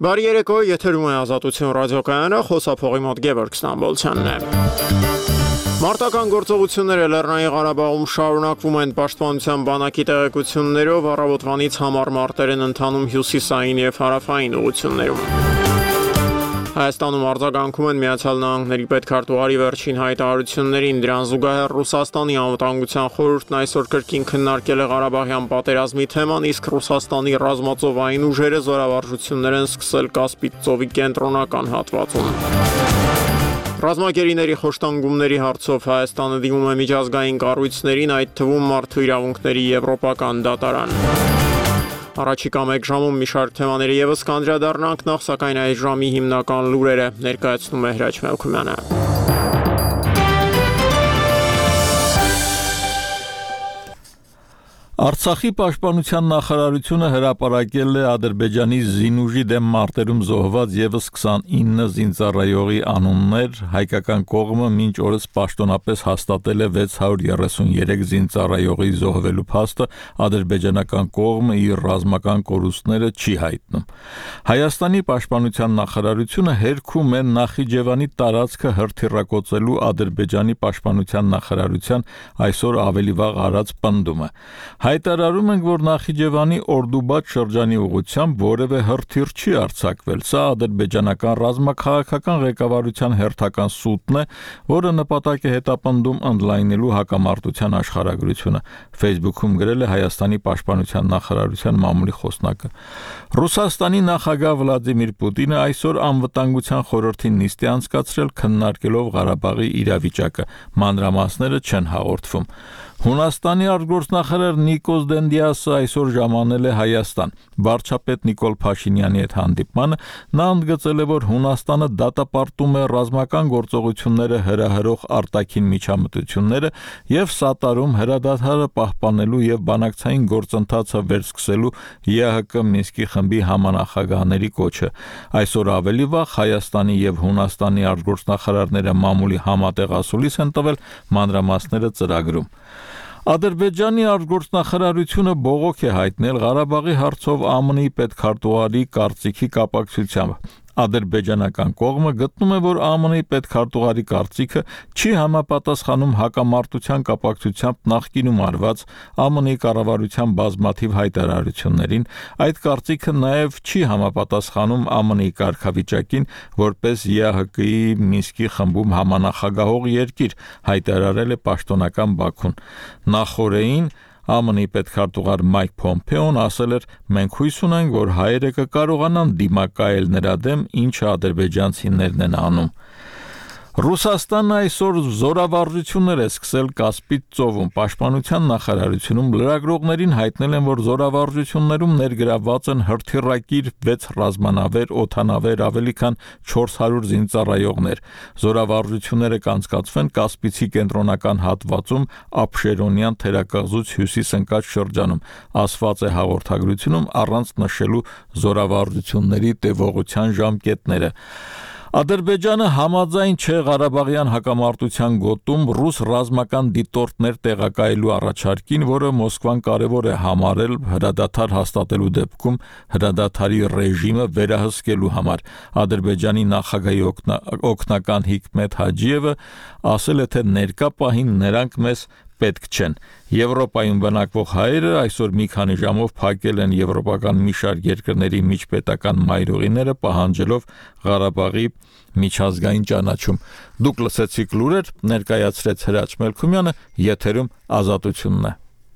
Բարի երեկո, եթերում է Ազատություն ռադիոկայանը, խոսափողի մոտ Գևորգ Ստամբոլցյանն է։ Մարտական գործողությունները Լեռնային Ղարաբաղում շարունակվում են պաշտպանության բանակի տեղեկություններով, առավոտվանից համառ մարտեր են ընթանում հյուսիսային և հարավային ուղղություններում։ Հայաստանում արձագանքում են Միացյալ Նահանգների պետքարտուղարի վերջին հայտարարություններին, դրան զուգահեռ Ռուսաստանի անվտանգության խորհուրդն այսօր կրկին քննարկել է Ղարաբաղյան պատերազմի թեման, իսկ Ռուսաստանի ռազմածովային ուժերը զորավարժություններ են սկսել Կասպից ծովի կենտրոնական հատվածում։ Ռազմագերիների խոշտանգումների հարցով Հայաստանը դիմում է միջազգային կառույցներին, այդ թվում Մարդու իրավունքների եվրոպական դատարան։ Առաջիկա մեկ ժամում մի շարք թեմաների ևս կանդրադառնանք, նախ սակայն այս ժամի հիմնական լուրերը ներկայացնում է Հրաչ Մելքումյանը։ Արցախի պաշտպանության նախարարությունը հրապարակել է Ադրբեջանի զինուժի դեմ մարտերում զոհված ևս 29 զինծառայողի անուններ, հայկական կողմը մինչ օրս պաշտոնապես հաստատել է 633 զինծառայողի զոհվելու փաստը, ադրբեջանական կողմը իր ռազմական կորուստները չի հայտնում։ Հայաստանի պաշտպանության նախարարությունը հերքում է Նախիջևանի տարածքը հրթիռակոծելու Ադրբեջանի պաշտպանության նախարարության այսօր ավելի վաղ արած պնդումը։ Հայտարարում ենք, որ Նախիջևանի Օրդուբադ շրջանի ուղղությամբ որևէ հրթիռ չի արձակվել։ Սա ադրբեջանական ռազմաքաղաքական ղեկավարության հերթական սուտն է, որը նպատակ է հետապնդում ընդլայնելու հակամարտության աշխարհագրությունը, Facebook-ում գրել է Հայաստանի պաշտպանության նախարարության մամուլի խոսնակը։ Ռուսաստանի նախագահ Վլադիմիր Պուտինը այսօր անվտանգության խորհրդի նիստ է անցկացրել, քննարկելով Ղարաբաղի իրավիճակը։ Մանրամասները չեն հաղորդվում։ Հունաստանի արտգործնախարար Նիկոս Դենդիասը այսօր ժամանել է Հայաստան։ Վարչապետ Նիկոլ Փաշինյանի հետ հանդիպմանը նա ընդգծել է, որ Հունաստանը դատապարտում է ռազմական գործողությունները հրահրող արտաքին միջամտությունները եւ սատարում հրադադարը պահպանելու եւ բանակցային գործընթացը վերսկսելու ԵԱՀԿ Մինսկի խմբի համանախագահների կոչը։ Այսօր ավելի վաղ Հայաստանի եւ Հունաստանի արտգործնախարարները մամուլի համատեղ ասուլիս են տվել, մանրամասները ծրագրում։ Ադրբեջանի արտգործնախարարությունը բողոք է հայտնել Ղարաբաղի հարցով ԱՄՆ-ի պետքարտուղարի կարծիքի կապակցությամբ։ Ադրբեջանական կողմը գտնում է, որ ԱՄՆ-ի պետքարտուղարի կարծիքը չի համապատասխանում հակամարտության կապակցությամբ նախկինում արված ԱՄՆ-ի կառավարության բազմաթիվ հայտարարություններին, այդ կարծիքը նաև չի համապատասխանում ԱՄՆ-ի կարգավիճակին, որպես ԵԱՀԿ-ի Մինսկի խմբում համանախագահող երկիր, հայտարարել է պաշտոնական Բաքուն։ Նախորդին ԱՄՆ-ի պետքարտուղար Մայք Փոմփեոն ասել էր. «Մենք հույս ունենք, որ հայերը կկարողանան դիմակայել նրա դեմ, ինչը ադրբեջանցիներն են անում»։ Ռուսաստանն այսօր զորավարժություններ է սկսել Կասպից ծովում։ Պաշտպանության նախարարությունում լրագրողներին հայտնել են, որ զորավարժություններում ներգրավված են հրթիռակիր 6 ռազմանավեր, օդանավեր, ավելի քան 400 զինծառայողներ։ Զորավարժությունները կանցկացվեն Կասպիցի կենտրոնական հատվածում Աբշերոնյան թերակղզուց հյուսիս ընկած շրջանում, ասված է հաղորդագրությունում առանց նշելու զորավարժությունների տևողության ժամկետները։ Ադրբեջանը համաձայն չէ Ղարաբաղյան հակամարտության գոտում ռուս ռազմական դիտորդներ տեղակայելու առաջարկին, որը Մոսկվան կարևոր է համարել հրադադար հաստատելու դեպքում հրադադարի ռեժիմը վերահսկելու համար։ Ադրբեջանի նախագահի օգնական Հիկմետ Հաջիևը ասել է, թե ներկա պահին նրանք մեզ պետք չեն։ Եվրոպայում բնակվող հայերը այսօր մի քանի ժամով փակել են եվրոպական մի շարք երկրների միջպետական մայրուղիները, պահանջելով Ղարաբաղի միջազգային ճանաչում։ Դուք լսեցիք լուրեր, ներկայացրեց Հրաչ Մելքումյանը, եթերում Ազատությունն է։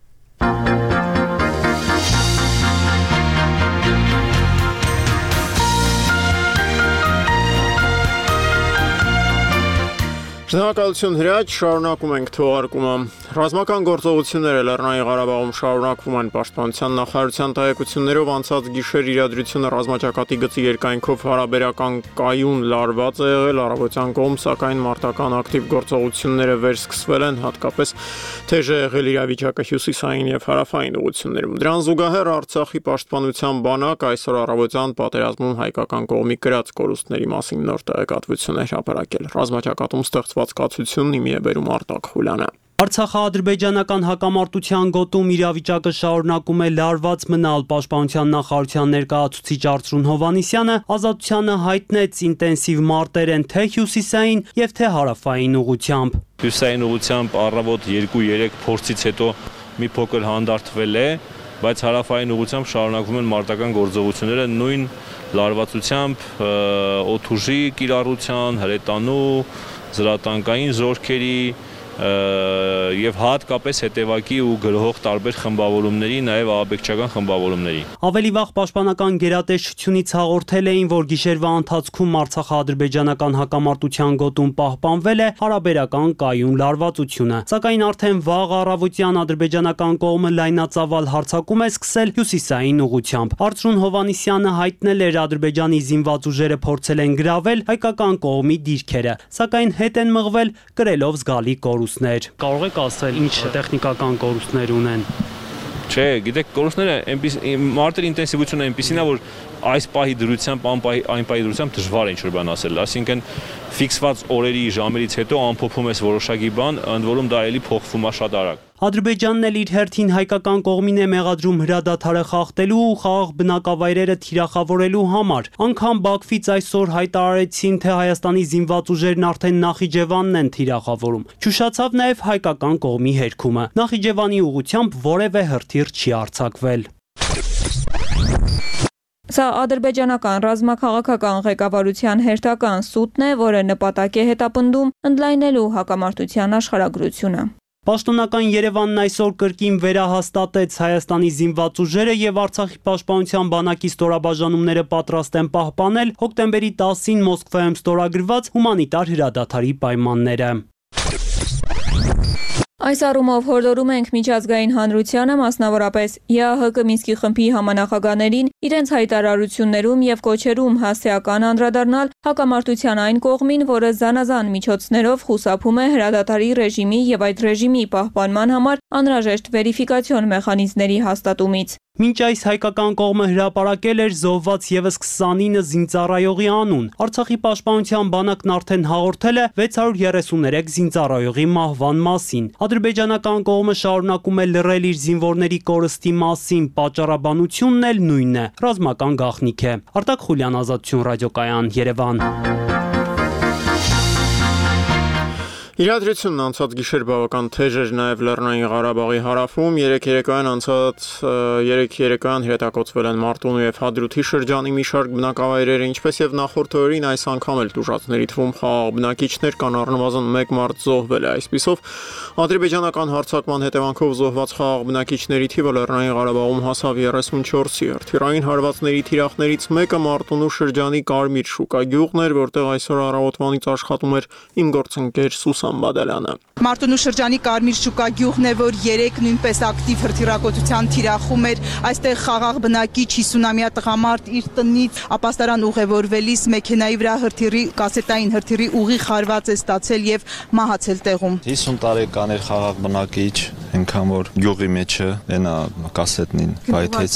Շնորհակալություն Հրաչ, շարունակում ենք թողարկումը։ Ռազմական գործողությունները Լեռնային Ղարաբաղում շարունակվում են պաշտպանության նախարարության տեղեկություններով անցած գիշեր իրադրությունը ռազմաճակատի գծի երկայնքով հարաբերական կայուն լարված է եղել, առավոտյան կողմ, սակայն մարտական ակտիվ գործողությունները վերսկսվել են, հատկապես թեժ է եղել իրավիճակը հյուսիսային եւ հարավային ուղություններում։ Դրան զուգահեռ Արցախի պաշտպանության բանակ այսօր առավոտյան պատերազմում հայկական կողմի կրած կորուստների մասին նոր տեղեկատվություն է հրապարակել։ Ռազմաճակատում ստեղծված կացությունն իմի է բերում Արտակ Խուլյանը։ Արցախա-ադրբեջանական հակամարտության գոտում իրավիճակը շարունակում է լարված մնալ։ Պաշտպանության նախարարության ներկայացուցիչ Արծրուն Հովհաննիսյանը Ազատությանը հայտնեց ինտենսիվ մարտեր են թե հյուսիսային եւ թե հարավային ուղությամբ։ Հյուսիսային ուղությամբ առավոտ 2-3 փորձից հետո մի փոքր հանդարտվել է, բայց հարավային ուղությամբ շարունակվում են մարտական գործողությունները նույն լարվածությամբ, օդուժի կիրառության, հրետանու, զրատանկային զորքերի եւ հատկապես հետևակի ու գրողող տարբեր խմբավորումների, նաեւ ահաբեկչական խմբավորումների։ Ավելի վաղ պաշտպանական գերատեսչությունից հաղորդել էին, որ գիշերվա ընթացքում Արցախա-ադրբեջանական հակամարտության գոտում պահպանվել է հարաբերական կայուն լարվածությունը, սակայն արդեն վաղ առավոտյան ադրբեջանական կողմը լայնածավալ հարձակում է սկսել հյուսիսային ուղությամբ։ Արծրուն Հովհաննիսյանը հայտնել էր, Ադրբեջանի զինված ուժերը փորձել են գրավել հայկական կողմի դիրքերը, սակայն հետ են մղվել կրելով զգալի կորուստներ։ Կարող եք ասել ինչ տեխնիկական կորուստներ ունեն։ Չէ, գիտեք, կորուստները մարտերի ինտենսիվությունը այնպեսին է, որ այս պահի դրությամբ, այն պահի դրությամբ դժվար է ինչ-որ բան ասել, այսինքն ֆիքսված օրերի ժամերից հետո ամփոփում ես որոշակի բան, ընդ որում դա էլի փոխվում է շատ արագ։ Ադրբեջանն էլ իր հերթին հայկական կողմին է մեղադրում հրադադարը խախտելու ու խաղաղ բնակավայրերը թիրախավորելու համար։ Անգամ Բաքվից այսօր հայտարարեցին, թե Հայաստանի զինված ուժերն արդեն Նախիջևանն են թիրախավորում։ Չուշացավ նաև հայկական կողմի հերքումը։ Նախիջևանի ուղղությամբ որևէ հրթիռ չի արձակվել։ Սա ադրբեջանական ռազմաքաղաքական ղեկավարության հերթական սուտն է, որը նպատակ է հետապնդում ընդլայնելու հակամարտության աշխարհագրությունը։ Պաշտոնական Երևանն այսօր կրկին վերահաստատեց Հայաստանի զինված ուժերը եւ Արցախի պաշտպանության բանակի ստորաբաժանումները պատրաստ են պահպանել հոկտեմբերի 10-ին Մոսկվայում ստորագրված հումանիտար հրադադարի պայմանները։ Այս առումով հորդորում ենք միջազգային հանրությանը, մասնավորապես ԵԱՀԿ Մինսկի խմբի համանախագահներին իրենց հայտարարություններում եւ կոչերում հասցեական անդրադառնալ հակամարտության այն կողմին, որը զանազան միջոցներով խուսափում է հրադադարի ռեժիմի եւ այդ ռեժիմի պահպանման համար անհրաժեշտ վերիֆիկացիոն մեխանիզմների հաստատումից։ Մինչ այս հայկական կողմը հրապարակել էր զոհված եւս 29 զինծառայողի անուն, Արցախի պաշտպանության բանակն արդեն հաղորդել է 633 զինծառայողի մահվան մասին։ Ադրբեջանական կողմը շարունակում է լռել իր զինվորների կորստի մասին, պատճառաբանությունն էլ նույնն է՝ ռազմական գաղտնիք է։ Արտակ Խուլյան, Ազատություն ռադիոկայան, Երևան։ Իրադրությունն անցած գիշեր բավական թեժ էր նաև Լեռնային Ղարաբաղի հարավում, 3 երեկոյան հրետակոծվել են Մարտունու եւ Հադրութի շրջանի մի շարք բնակավայրերը, ինչպես եւ նախորդ օրերին այս անգամ էլ տուժածների թվում խաղաղ բնակիչներ կան, առնվազն 1 մարդ զոհվել է։ Այսպիսով ադրբեջանական հարձակման հետևանքով զոհված խաղաղ բնակիչների թիվը Լեռնային Ղարաբաղում հասավ 34-ի։ Հրթիռային հարվածների թիրախներից մեկը Մարտունու շրջանի Կարմիր շուկա գյուղն էր, որտեղ այսօր առավոտվանից աշխատում էր իմ գործընկեր Սուսան Բադալյանը։ Մարտունու շրջանի Կարմիր շուկա գյուղն է, որ 3 նույնպես ակտիվ հրթիռակոծության թիրախում էր։ Այստեղ խաղաղ բնակիչ 50-ամյա տղամարդ իր տնից ապաստարան ուղևորվելիս մեքենայի վրա կասետային հրթիռի ուղիղ հարված է ստացել եւ մահացել տեղում։ 50 տարեկան էր խաղաղ բնակիչ, այնքան որ գյուղի մեջը այնա կասետնին բայթեց։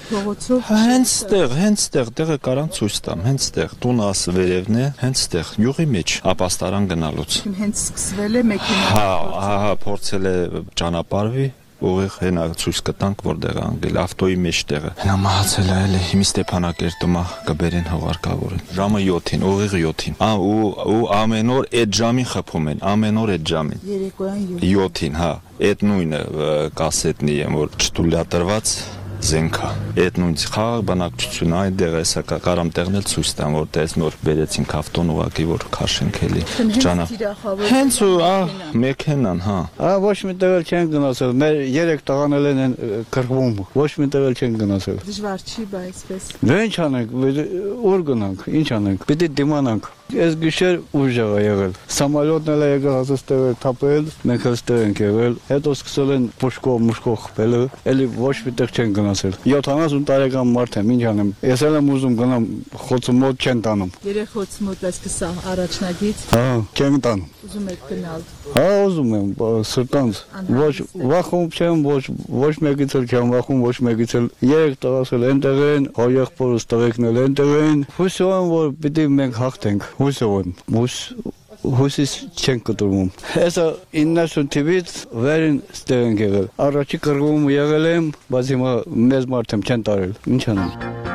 Հենց ստեղ տեղը կարան ցույց տամ, հենց ստեղ տունը ասը վերևն է, հենց ստեղ գյուղի մեջ ապաստարան գնալուց։ Հենց սկսվել է մեքենա։ Հա, փորձել է ճանապարհվի, ուղիղ հենա ցույց կտանք որտեղ անգել ավտոյի մեջտեղը։ Հենա մահացել է էլի հիմի Ստեփանակերտում կբերեն հողարկավորեն։ Ժամը 7-ին, ուղիղ 7-ին։ Ու ամեն օր այդ ժամին խփում են, ամեն օր այդ ժամին։ Երեկոյան 7-ին, հա, այդ նույնը կասետնի եմ որ չտուլյատրված զենքա։ Այդ նույն խաղաղ բնակչությունը այնտեղ է, սա կարամ տեղնել ցույց տամ, որտեղ նոր բերեցին ավտոն ուղակի որ քաշենք էլի։ Հենց ու մեքենան, հա։ Ոչ մի տեղ չեն գնացել, մեր 3 տղանել են կրվում, ոչ մի տեղ չեն գնացել։ Դժվար չի, բայց այսպես։ Դե ինչ անենք, ուր գնանք, ինչ անենք, պիտի դիմանանք։ Այս գիշեր ուժ ա եղել։ Սամոլյոտն էլ եկել հաստատել թափել, մենք հստեղ ենք եղել։ Հետո սկսել են մուշկով խփել, էլի ոչ մի տեղ չեն գնացել։ 70 տարեկան մարդ եմ, ինչ անեմ։ Ես էլ եմ ուզում գնամ, խոցը մոտ չեն տանում։ Երեխոց մոտ այսպես առաջնագից։ Հա, չեն տանում։ Ուզում եք գնալ։ Հա, ուզում եմ, սրտանց։ Ոչ վախում չեմ, ոչ մեկից էլ չեմ վախում, ոչ մեկից էլ։ 3 տղասել այնտեղ են, եղբորս տղեկն էլ այնտեղ են։ Հուսով եմ, որ պիտի մենք հաղթենք։ Հուսով եմ, հոսից չեն կտրվում։ Հեսա 90 թիվից վերին ստեղ ենք եղել։ Առաջի կռվում եղել եմ, բայց հիմա մեզ մարդ եմ չեն տարել։ Ինչ անեմ։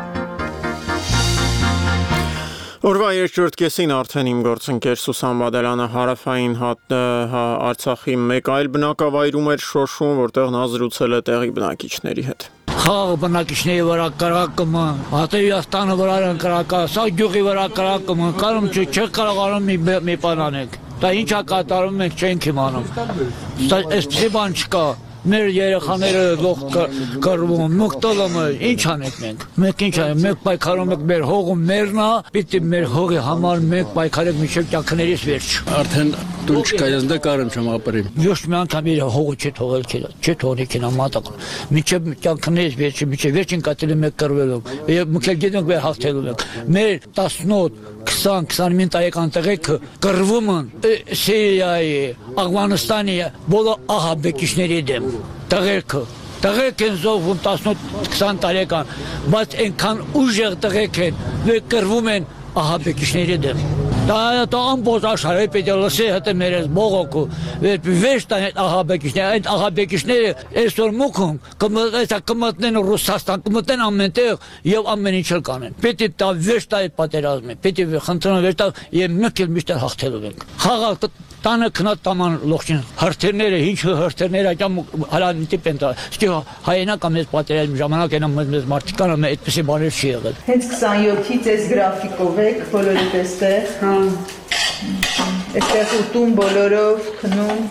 Օրվա երկրորդ կեսին արդեն իմ գործընկեր Սուսան Բադալյանը հարավային Արցախի մեկ այլ բնակավայրում էր շոշում, որտեղ նա զրուցել է տեղի բնակիչների հետ։ Խաղ բնակիչների վրա կրակումը, Հատեյաստանը վրա կրակը, սա գյուղի վրա կրակումը, կարում չեք կարողանում մի բան անեք։ Դա ինչա կատարում մենք չենք իմանում։ Այսպեսի բան չկա։ Մեր երեխաները լող կռվում, մկտոլումը, ինչ անենք մենք։ Մենք ինչ անենք, մենք պայքարում ենք մեր հողը մերն է, պիտի մեր հողի համար մենք պայքարենք մինչև կյանքներիս վերջ։ Արդեն տուն չկա, ես դա կարեմ չեմ ապրեմ։ Ոչ մի անգամ իր հողը չի թողել, չի թողնի կինամատակ։ Մինչև կյանքներիս վերջը, մինչև վերջին կատելի մենք կռվելով։ Եվ մենք գիտենք մեր հաղթելու ենք։ Մեր 18 20-25 տարեկան տղեկը կռվում են Սիրիայի, Աֆղանստանի բոլոր ահաբեկիչների դեմ։ Տղեկ են զոհվում 18-20 տարեկան, բայց այնքան ուժեղ տղեկ են, որ կռվում են ահաբեկիչների դեմ։ Դա ամբողջ աշխարհը պետք է լսի հետը մեր բողոքը, վերջ տան այդ ահաբեկիչները այսօր մուքում կմտնեն Ռուսաստան, կմտնեն ամենտեղ եւ ամեն ինչ կանեն։ Պետք է դա վերջ տա այդ պատերազմը, պետք է խնդրեն վերջ տա եւ մենք էլ միշտ հաղթելու ենք։ Խաղաղ տանը քնած տաման լողջին հրթիռները, ինչ հրթիռները այդամ հալանիտի պենտա։ Իսկ հայերենական մեծ պատերազմի ժամանակ այնա մեծ մարտիկանը այդպեսի բաներ չի եղել։ Հենց 27-ից այս գրաֆիկով եք բոլորը տեստեղ։ Այստեղ ուտում բոլորով քնում։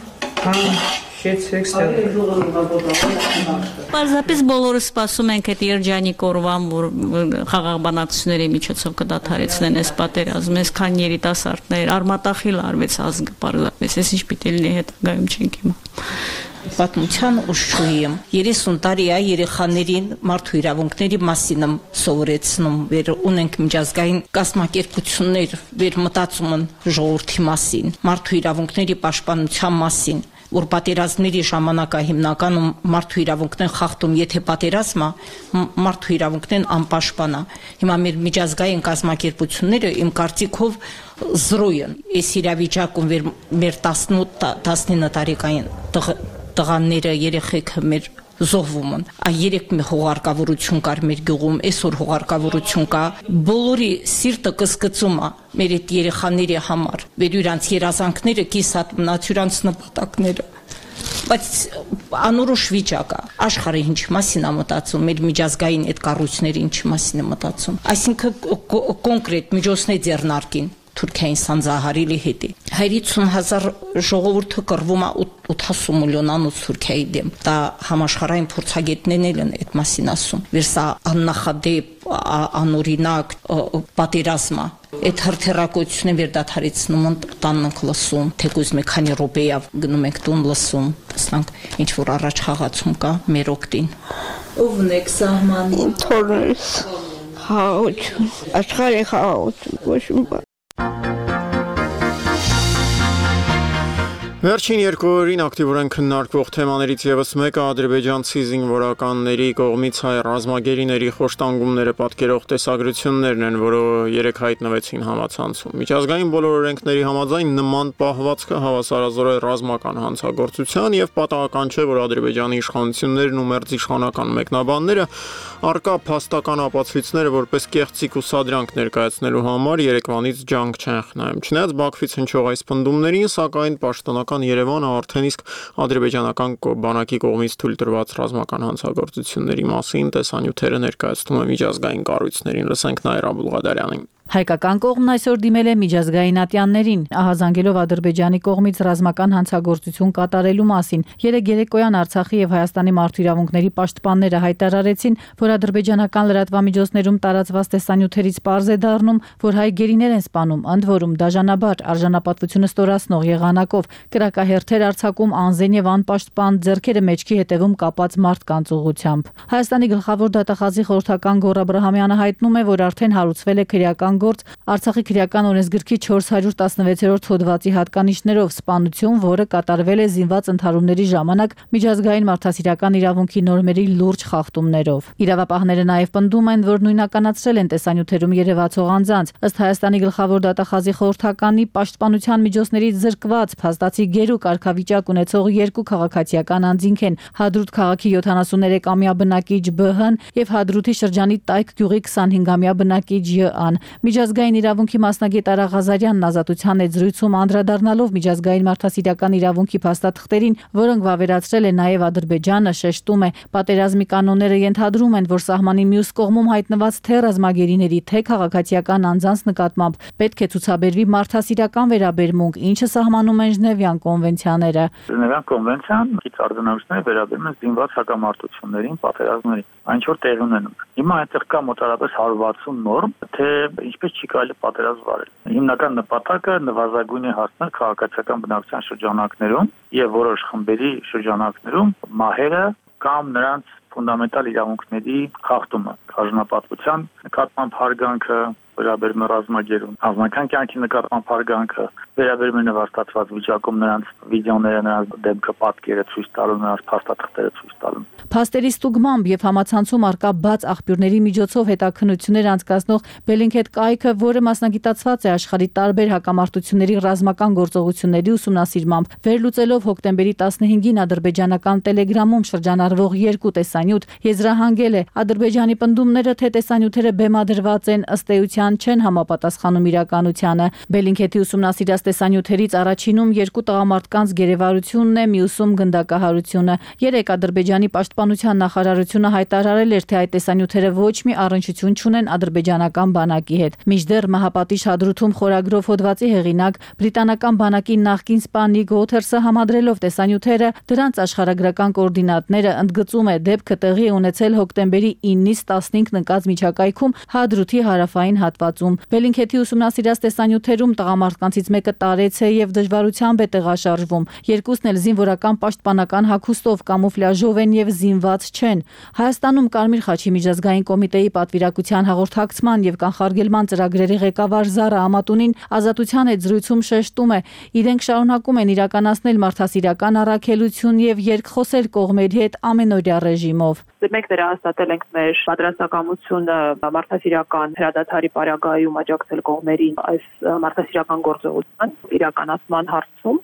Պարզապես բոլորը սպասում ենք այդ երջանիկ օրվան, որ խաղաղ բանակցությունների միջոցով կդադարեցնեն այս պատերազմը, այսքան երիտասարդներ, արմատախիլ արվեց ազգը, պարզապես այս ինչ պիտի լինի հետագայում չենք իմանում։ Պատմության ուշչուհի եմ 30 տարի է երեխաներին մարդու իրավունքների մասին եմ սովորեցնում, վեր ունենք միջազգային կազմակերպություններ, վեր մտածում են ժողովրդի մասին, մարդու իրավունքների պաշտպանության մասին, որ պատերազմների ժամանակ հիմնականում մարդու իրավունքներն խախտում, եթե պատերազմը մարդու իրավունքներն անպաշտպան է։ Հիմա մեր միջազգային կազմակերպությունները իմ կարծիքով զրո են։ Այս իրավիճակում մեր 18-19 տարեկան տղաները, երեխեքը մեր զոհվում են։ Երեք մի հողարկավորություն կար մեր գյուղում, այսօր հողարկավորություն կա։ Բոլորի սիրտը կսկծում է մեր այդ երեխաների համար։ Մեր իրանց երազանքները կիսատմնաց, իրանց նպատակները։ Բայց անորոշ վիճակ է։ Աշխարհը ինչ մասին է մտածում, մեր միջազգային այդ կառույցները ինչ մասին է մտածում։ Այսինքն կոնկրետ միջոցներ ձեռնարկին Թուրքիային սանձահարելի հետի։ 50,000 ժողովուրդը կռվում է 80 միլիոնանոց Թուրքիայի դեմ։ Դա համաշխարհային փորձագետներն են այդ մասին ասում։ Վերսա աննախադեպ, անօրինակ պատերազմ է։ Այդ հրթիռակոծությունը վերդադարեցնում են տանն լսում, թեկուզ մի քանի րոպեա գնում ենք տուն լսում, տեսնանք ինչ որ առաջ խաղացում կա մեր օգտին։ Ո՞վն եք սահմանին։ Թորներս խաղաղություն, աշխարհի խաղաղություն, ոչ մի բան։ Վերջին երկու օրին ակտիվորեն քննարկվող թեմաներից ևս մեկը ադրբեջանցի զինվորականների կողմից հայ ռազմագերիների խոշտանգումները պատկերող տեսագրություններն են, որը երեկ հայտնվեցին համացանցում։ Միջազգային բոլոր օրենքների համաձայն նման պահվածքը հավասարազոր է ռազմական հանցագործության եւ պատահական չէ, որ Ադրբեջանի իշխանություններն ու մերձ իշխանական մեկնաբանները արկա փաստական ապացույցները որպես կեղծիք ու սադրանք ներկայացնելու համար երեկվանից ջանք չեն խնայում։ Չնայած Բաքվից հնչող այս պնդումներին, սակայն պաշտոնական Երևանը արդեն իսկ ադրբեջանական բանակի կողմից թույլ տրված ռազմական հանցագործությունների մասին տեսանյութերը ներկայացնում է միջազգային կառույցներին։ Լսենք Նաիրա Բուլղադարյանին։ Հայկական կողմն այսօր դիմել է միջազգային ատյաններին, ահազանգելով Ադրբեջանի կողմից ռազմական հանցագործություն կատարելու մասին։ Երեկ երեկոյան Արցախի եւ Հայաստանի մարդու իրավունքների պաշտպանները հայտարարեցին, որ ադրբեջանական լրատվամիջոցներում տարածված տեսանյութերից պարզ է դառնում, որ հայ գերիներ են սպանում, ընդ որում դաժանաբար արժանապատվությունը ստորացնող եղանակով կրակահերթեր արձակում անզեն եւ անպաշտպան, ձեռքերը մեջքի հետևում կապած մարդկանց ուղղությամբ։ Հայաստանի գլխավոր դատախազի խորհրդական Գոռ Աբրահամյանը հայտնում է, որ արդեն հարուցվել է քրեական պատասխանատվության գործ Արցախի քրեական օրենսգրքի 416-րդ հոդվածի հատկանիշներով սպանություն, որը կատարվել է զինված ընդհարումների ժամանակ միջազգային մարդասիրական իրավունքի նորմերի լուրջ խախտումներով։ Իրավապահները նաև պնդում են, որ նույնականացրել են տեսանյութերում երևացող անձանց։ Ըստ Հայաստանի գլխավոր դատախազի խորհրդականի պաշտպանության միջոցներից զրկված փաստացի գերու կարգավիճակ ունեցող երկու քաղաքացիական անձինք են Հադրութ քաղաքի 73-ամյա բնակիչ ԲՀ-ն եւ Հադրութի շրջանի Տայք գյուղի 25-ամյա բնակիչ ԵԱ-ն։ Միջազգային իրավունքի մասնագետ Արա Ղազարյանն ազատության հետ զրույցում անդրադառնալով միջազգային մարդասիրական իրավունքի փաստաթղթերին, որոնք վավերացրել է նաև Ադրբեջանը, շեշտում է, պատերազմի կանոնները ենթադրում են, որ սահմանի մյուս կողմում հայտնված թե ռազմագերիների, թե քաղաքացիական անձանց նկատմամբ պետք է ցուցաբերվի մարդասիրական վերաբերմունք, ինչը սահմանում են Ժնևյան կոնվենցիաները։ Ժնևյան կոնվենցիան կից արձանագրությունները վերաբերում են զինված հակամարտություններին, պատերազմներին, այնչ որ տեղի ունենում։ Հիմա այնտեղ կա մոտավորապես 160 նորմ, թե ինչպես չի կարելի պատերազմ վարել։ Հիմնական նպատակը նվազագույն է հասնել քաղաքացիական բնակչության շրջանակներում եւ որոշ խմբերի շրջանակներում մահերը կամ նրանց ֆունդամենտալ իրավունքների խախտումը, արժանապատվության նկատմամբ հարգանքը, վերաբերում է ռազմագերուն, անձնական կյանքի նկատմամբ հարգանքը, վերաբերում է նվաստացված վիճակում նրանց վիդեոները, նրանց դեմքը, պատկերը ցույց տալու, նրանց փաստաթղթերը ցույց տալու։ Փաստերի ստուգմամբ եւ համացանցում արկա բաց աղբյուրների միջոցով հետաքննություններ անցկացնող Bellingcat կայքը, որը մասնագիտացված է աշխարհի տարբեր հակամարտությունների ռազմական գործողությունների ուսումնասիրմամբ, վերլուծելով հոկտեմբերի 15-ին ադրբեջանական Telegram-ում շրջանառվող երկու տեսանյութ, եզրահանգել է Ադրբեջանի պնդումները, թե տեսանյութերը բեմադրված են ըստ էության չեն համապատասխանում իրականությանը։ Bellingcat-ի ուսումնասիրած տեսանյութերից առաջինում երկու տղամարդկանց գերեվարությունն է, մյուսում գնդակահարությունը։ Երեք Ադրբեջանի պաշտպանության նախարարությունը հայտարարել էր, թե այդ տեսանյութերը ոչ մի առնչություն չունեն ադրբեջանական բանակի հետ։ Մինչդեռ Մահապատիժ Հադրութում խորագրով հոդվածի հեղինակ բրիտանական բանակի նախկին սպա Նիկ Ուոթերսը համադրելով տեսանյութերը, դրանց աշխարհագրական կոորդինատները ընդգծում է դեպքը տեղի ունեցել հոկտեմբերի 9-ից 15 նկած միջակայքում Հադրութի հարավային հատվածում։ Bellingcat-ի ուսումնասիրած տեսանյութերում տղամարդկանցից մեկը տարեց է եւ դժվարությամբ է տեղաշարժվում։ Երկուսն էլ զինվորական պաշտպանական հագուստով կամուֆլյաժով են եւ զինված չեն։ Հայաստանում Կարմիր խաչի միջազգային կոմիտեի պատվիրակության հաղորդակցման եւ կանխարգելման ծրագրերի ղեկավար Զարա Ամատունին ազատության հետ զրույցում շեշտում է, իրենք շարունակում են իրականացնել մարդասիրական առաքելություն եւ երկխոսել կողմերի հետ ամենօրյա ռեժիմով։ Մենք վերահաստատել ենք մեր պատրաստակամությունը մարդասիրական հրադադարի պարագայում աջակցել կողմերին այս մարդասիրական գործողության իրականացման հարցում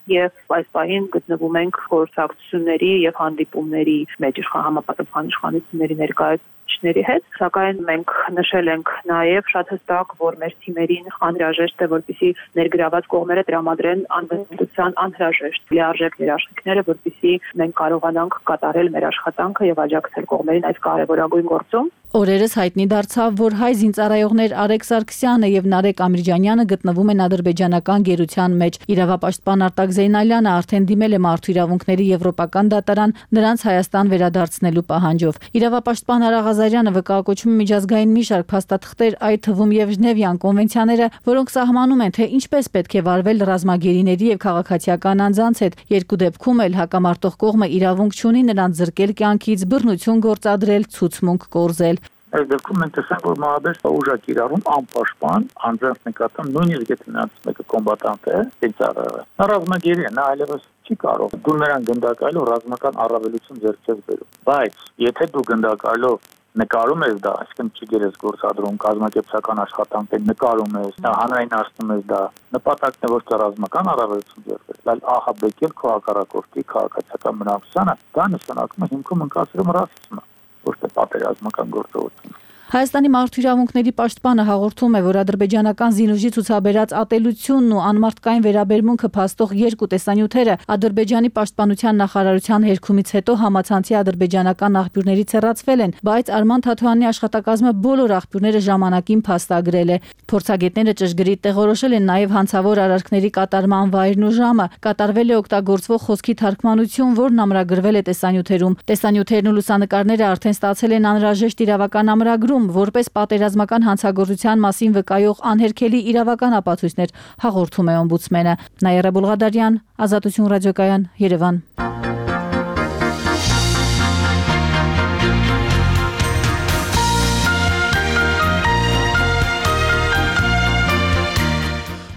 եւ այս պահին գտնվում ենք խորհրդակցությունների եւ հանդիպումների մեջ համապատասխան իշխանությունների ներկայացուցիչների հետ, սակայն մենք նշել ենք նաեւ շատ հստակ, որ մեր թիմերին անհրաժեշտ է, որպեսզի ներգրաված կողմերը տրամադրեն անվտանգության անհրաժեշտ լիարժեք երաշխիքները, որպեսզի մենք կարողանանք կատարել մեր աշխատանքը եւ աջակցել կողմերին այս կարեւորագույն գործում։ Օրերս հայտնի դարձավ, որ հայ զինծառայողներ Արեգ Սարգսյանը եւ Նարեկ Ամիրջանյանը գտնվում են ադրբեջանական գերության մեջ։ Իրավապաշտպան Արտակ Զեյնալյանը արդեն դիմել է մարդու իրավունքների եվրոպական դատարան նրանց Հայաստան վերադարձնելու պահանջով։ Իրավապաշտպան Արա Ղազարյանը վկայակոչում է միջազգային մի շարք փաստաթղթեր, այդ թվում եւ Ժնևյան կոնվենցիաները, որոնք սահմանում են, թե ինչպես պետք է վարվել ռազմագերիների եւ քաղաքացիական անձանց հետ։ Երկու դեպքում էլ հակամարտող կողմը իրավունք չունի նրանց զրկել կյանքից, բռնություն գործադրել, ցուցմունք կորզել։ Այս դեպքում մենք տեսանք, որ մահաբեր ուժակ իրարում անպաշտպան անձանց նկատմամբ նույնիսկ եթե նրանց մեկը կոմբատանտ է, ծառայող է։ Նա ռազմագերի է, նա այլևս չի կարող դու նրան գնդակայելով ռազմական առավելություն ձեռք չես բերում։ Բայց եթե դու գնդակայելով նկարում ես դա, այսինքն ճիգեր ես գործադրում, կազմակերպչական աշխատանք ես նկարում ես, հանրայնացնում ես դա, նպատակն է ոչ թե ռազմական առավելություն ձեռք բերել, այլ ահաբեկել քո հակառակորդի քաղաքացիական բնակչությանը, դա նշանակում է հիմքում ընկածրում ռասիզմը, ոչ թե պատերազմական գործողություն։ Հայաստանի մարդու իրավունքների պաշտպանը հաղորդում է, որ ադրբեջանական զինուժի ցուցաբերած ատելությունն ու անմարդկային վերաբերմունքը փաստող երկու տեսանյութերը Ադրբեջանի պաշտպանության նախարարության հերքումից հետո համացանցի ադրբեջանական աղբյուրներից հեռացվել են, բայց Արման Թաթոյանի աշխատակազմը բոլոր աղբյուրները ժամանակին փաստագրել է։ Փորձագետները ճշգրիտ տեղորոշել են նաև հանցավոր արարքների կատարման վայրն ու ժամը, կատարվել է օգտագործվող խոսքի թարգմանություն, որն ամրագրվել է տեսանյութերում։ Տեսանյութերն ու լուսանկարները արդեն ստացել են անհրաժեշտ իրավական ամրագրում, որպես պատերազմական հանցագործության մասին վկայող անհերքելի իրավական ապացույցներ, հաղորդում է օմբուդսմենը։ Նաիրա Բուլղադարյան, Ազատություն ռադիոկայան, Երևան։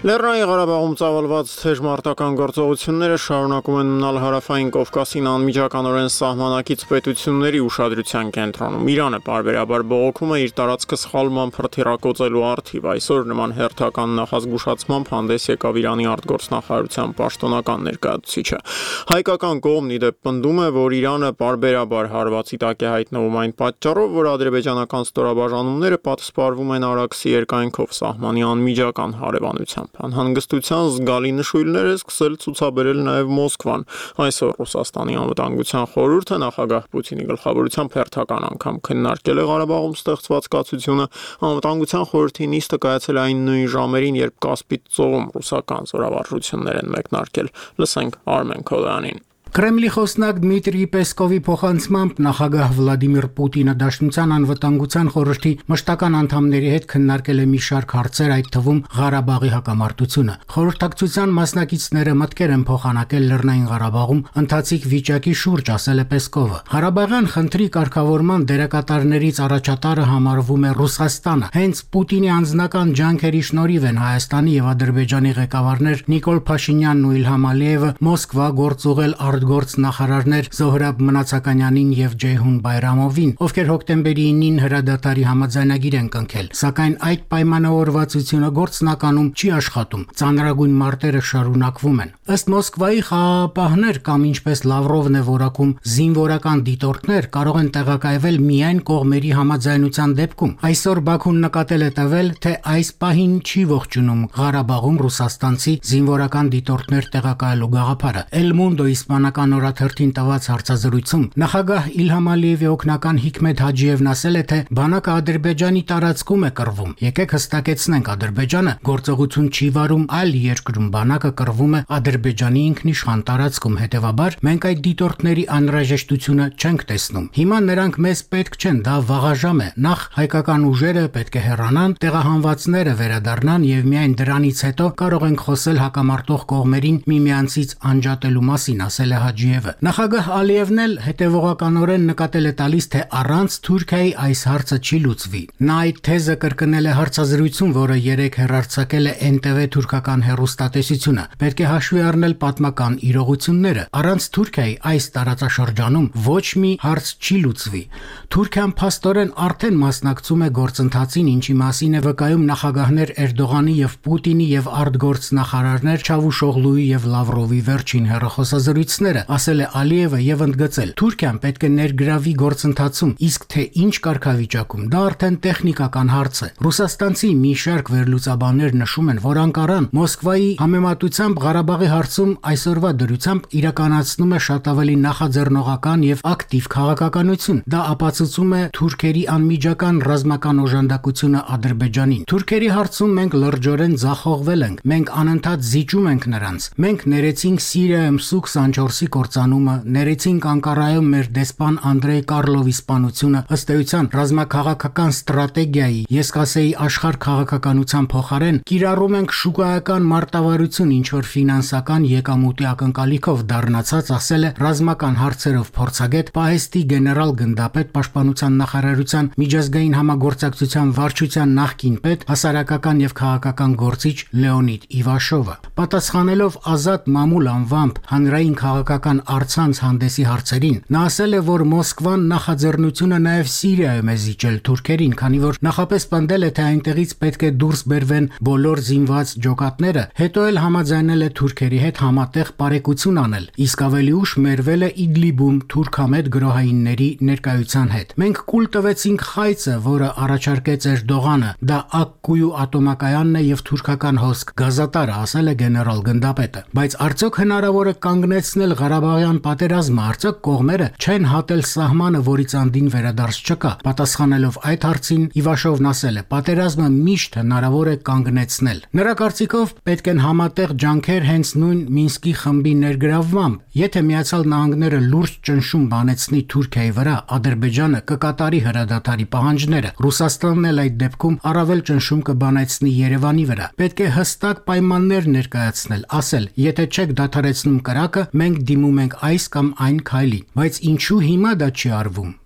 Լեռնային Ղարաբաղում ծավալված թեժ մարտական գործողությունները շարունակում են մնալ հարավային Կովկասին անմիջականորեն սահմանակից պետությունների ուշադրության կենտրոնում։ Իրանը պարբերաբար բողոքում է իր տարածքը սխալմամբ հրթիռակոծելու առթիվ։ Այսօր նման հերթական նախազգուշացմամբ հանդես եկավ Իրանի արտգործնախարարության պաշտոնական ներկայացուցիչը։ Հայկական կողմն ի դեպ պնդում է, որ Իրանը պարբերաբար հարվածի տակ է հայտնվում այն պատճառով, որ ադրբեջանական ստորաբաժանումները պատսպարվում են Արաքսի երկայնքով սահմանի անմիջական հարևանությամբ։ Անհանգստության զգալի նշույլներ է սկսել ցուցաբերել նաև Մոսկվան։ Այսօր Ռուսաստանի անվտանգության խորհուրդը նախագահ Պուտինի գլխավորությամբ հերթական անգամ քննարկել է Ղարաբաղում ստեղծված կացությունը։ Անվտանգության խորհրդի նիստը կայացել այն նույն ժամերին, երբ Կասպից ծովում ռուսական զորավարժություններ են մեկնարկել։ Լսենք Արմեն Քոլյանին։ Կրեմլի խոսնակ Դմիտրի Պեսկովի փոխանցմամբ նախագահ Վլադիմիր Պուտինը Դաշնության անվտանգության խորհրդի մշտական անդամների հետ քննարկել է մի շարք հարցեր, այդ թվում Ղարաբաղի հակամարտությունը։ Խորհրդակցության մասնակիցները մտքեր են փոխանակել Լեռնային Ղարաբաղում ընթացիկ վիճակի շուրջ, ասել է Պեսկովը։ Ղարաբաղյան խնդրի կարգավորման դերակատարներից առաջատարը համարվում է Ռուսաստանը։ Հենց Պուտինի անձնական ջանքերի շնորհիվ են Հայաստանի եւ Ադրբեջանի ղեկավարներ Նիկոլ Փաշինյանն ու Իլհամ Ալիևը Մոսկվա գործուղել արտգործնախարարներ Զոհրաբ Մնացականյանին եւ Ջեյհուն Բայրամովին, ովքեր հոկտեմբերի 9-ին հրադադարի համաձայնագիր են կնքել, սակայն այդ պայմանավորվածությունը գործնականում չի աշխատում, ծանրագույն մարտերը շարունակվում են։ Ըստ Մոսկվայի խաղաղապահներ կամ ինչպես Լավրովն է որակում, զինվորական դիտորդներ կարող են տեղակայվել միայն կողմերի համաձայնության դեպքում։ Այսօր Բաքուն նկատել է տվել, թե այս պահին չի ողջունում Ղարաբաղում ռուսաստանցի զինվորական դիտորդներ տեղակայելու գաղափարը։ El Mundo իսպանական օրաթերթին տված հարցազրույցում նախագահ Իլհամ Ալիևի օգնական Հիկմետ Հաջիևն ասել է, թե բանակը Ադրբեջանի տարածքում է կռվում։ Եկեք հստակեցնենք, Ադրբեջանը գործողություն չի վարում այլ երկրում, բանակը կռվում է Ադրբեջանի ինքնիշխան տարածքում, հետևաբար մենք այդ դիտորդների անհրաժեշտությունը չենք տեսնում։ Հիմա նրանք մեզ պետք չեն, դա վաղաժամ է։ Նախ հայկական ուժերը պետք է հեռանան, տեղահանվածները վերադառնան եւ միայն դրանից հետո կարող ենք խոսել հակամարտող կողմերին միմյանցից անջատելու մասին, ասել է Հաջիևը։ Նախագահ Ալիևն էլ հետևողականորեն նկատել է տալիս, թե առանց Թուրքիայի այս հարցը չի լուծվի։ Նա այդ թեզը կրկնել է հարցազրույցում, որը երեկ հեռարձակել է NTV թուրքական հեռուստատեսությունը։ Պետք է հաշվի առնել պատմական իրողությունները։ Առանց Թուրքիայի այս տարածաշրջանում ոչ մի հարց չի լուծվի։ Թուրքիան փաստորեն արդեն մասնակցում է գործընթացին, ինչի մասին է վկայում նախագահներ Էրդողանի եւ Պուտինի եւ արտգործնախարարներ Չավուշօղլուի եւ Լավրովի վերջին հեռախոսազրույցները, ասել է Ալիևը եւ ընդգծել. Թուրքիան պետք է ներգրավի գործընթացում, իսկ թե ինչ կարգավիճակում, դա արդեն տեխնիկական հարց է։ Ռուսաստանցի մի շարք վերլուծաբաններ նշում են, որ Անկարան Մոսկվայի համեմատությամբ Ղարաբաղի հարցում այսօրվա դրությամբ իրականացնում է շատ ավելի նախաձեռնողական եւ ակտիվ քաղաքականություն։ Դա ապացուցում է թուրքերի անմիջական ռազմական օժանդակությունը Ադրբեջանին։ Թուրքերի հարցում մենք լրջորեն ձախողվել ենք, մենք անընդհատ զիջում ենք նրանց։ Մենք ներեցինք Սիրիայում Սուկ 24-ի կործանումը, ներեցինք Անկարայում մեր դեսպան Անդրեյ Կարլովի սպանությունը, ըստ էության ռազմաքաղաքական ստրատեգիայի, ես կասեի աշխարհ քաղաքականության փոխարեն կիրառում ենք շուկայական մարտավարություն, ինչ որ ֆինանսական եկամուտի ակնկալիքով դառնացած, ասել է ռազմական հարցերով փորձագետ, պահեստի գեներալ գնդապետ, պաշտպանության նախարարության միջազգային համագործակցության վարչության նախկին պետ, հասարակական եւ քաղաքական գործիչ Լեոնիդ Իվաշովը։ Պատասխանելով Ազատ մամուլ անվամբ հանրային քաղաքական առցանց հանդեսի հարցերին, նա ասել է, որ Մոսկվան նախաձեռնությունը նաև Սիրիայում է զիջել թուրքերին, քանի որ նախապես պնդել է, թե այնտեղից պետք է դուրս բերվեն բոլոր զինված ջոկատները, հետո էլ համաձայնել է թուրքերի հետ համատեղ պարեկություն անել, իսկ ավելի ուշ մերվել է Իդլիբում թուրքամետ գրոհայինների ներկայության հետ։ Մենք կուլ տվեցինք խայծը, որը առաջարկեց Էրդողանը, դա Ակկույու ատոմակայանն է եւ թուրքական հոսք գազատարը, ասել է գեներալ գնդապետը։ Բայց արդյոք հնարավոր է կանգնեցնել Ղարաբաղյան պատերազմը, արդյոք կողմերը չեն հատել սահմանը, որից անդին վերադարձ չկա։ Պատասխանելով այդ հարցին Իվաշովն ասել է. պատերազմը միշտ հնարավոր է կանգնեցնել։ Նրա կարծիքով պետք են համատեղ ջանքեր հենց նույն Մինսկի խմբի ներգրավմամբ։ Եթե Միացյալ Նահանգները լուրջ ճնշում բանեցնի Թուրքիայի վրա, Ադրբեջանը կկատարի հրադադարի պահանջները։ Ռուսաստանն էլ այդ դեպքում առավել ճնշում կբանեցնի Երևանի վրա։ Պետք է հստակ պայմաններ ներկայացնել, ասել, եթե չեք դադարեցնում կրակը, մենք դիմում ենք այս կամ այն քայլին, բայց ինչու հիմա դա չի արվում։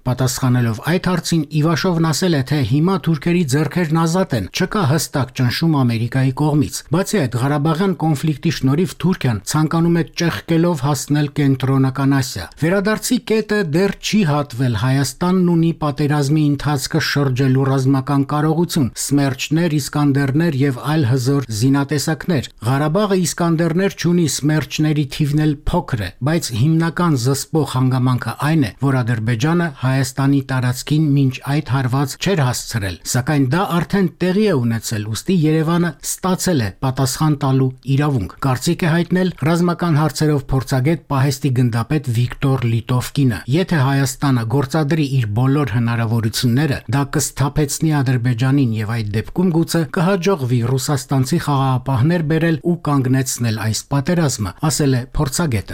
Պատասխանելով այդ հարցին Իվաշովն ասել է, թե հիմա թուրքերի ձեռքերն ազատ են, չկա հստակ ճնշում Ամերիկայի կողմից։ Բացի այդ, Ղարաբաղյան կոնֆլիկտի շնորհիվ Թուրքիան ցանկանում է ճեղքելով հասնել կենտրոնական Ասիա։ Վերադարձի կետը դեռ չի հատվել, Հայաստանն ունի պատերազմի ընթացքը շրջելու ռազմական կարողություն, Սմերչներ, Իսկանդերներ եւ այլ հզոր զինատեսակներ։ Ղարաբաղը Իսկանդերներ չունի, Սմերչների թիվն էլ փոքր է, բայց հիմնական զսպող հանգամանքը այն է, որ Ադրբեջանը Հայաստանի տարածքին մինչ այդ հարված չէր հասցրել, սակայն դա արդեն տեղի է ունեցել, ուստի Երևանը ստացել է պատասխան տալու իրավունք։ Կարծիք է հայտնել ռազմական հարցերով փորձագետ պահեստի գնդապետ Վիկտոր Լիտովկինը։ Եթե Հայաստանը գործադրի իր բոլոր հնարավորությունները, դա կսթափեցնի Ադրբեջանին եւ այդ դեպքում գուցե կհաջողվի ռուսաստանցի խաղաղապահներ բերել ու կանգնեցնել այս պատերազմը, ասել է փորձագետը։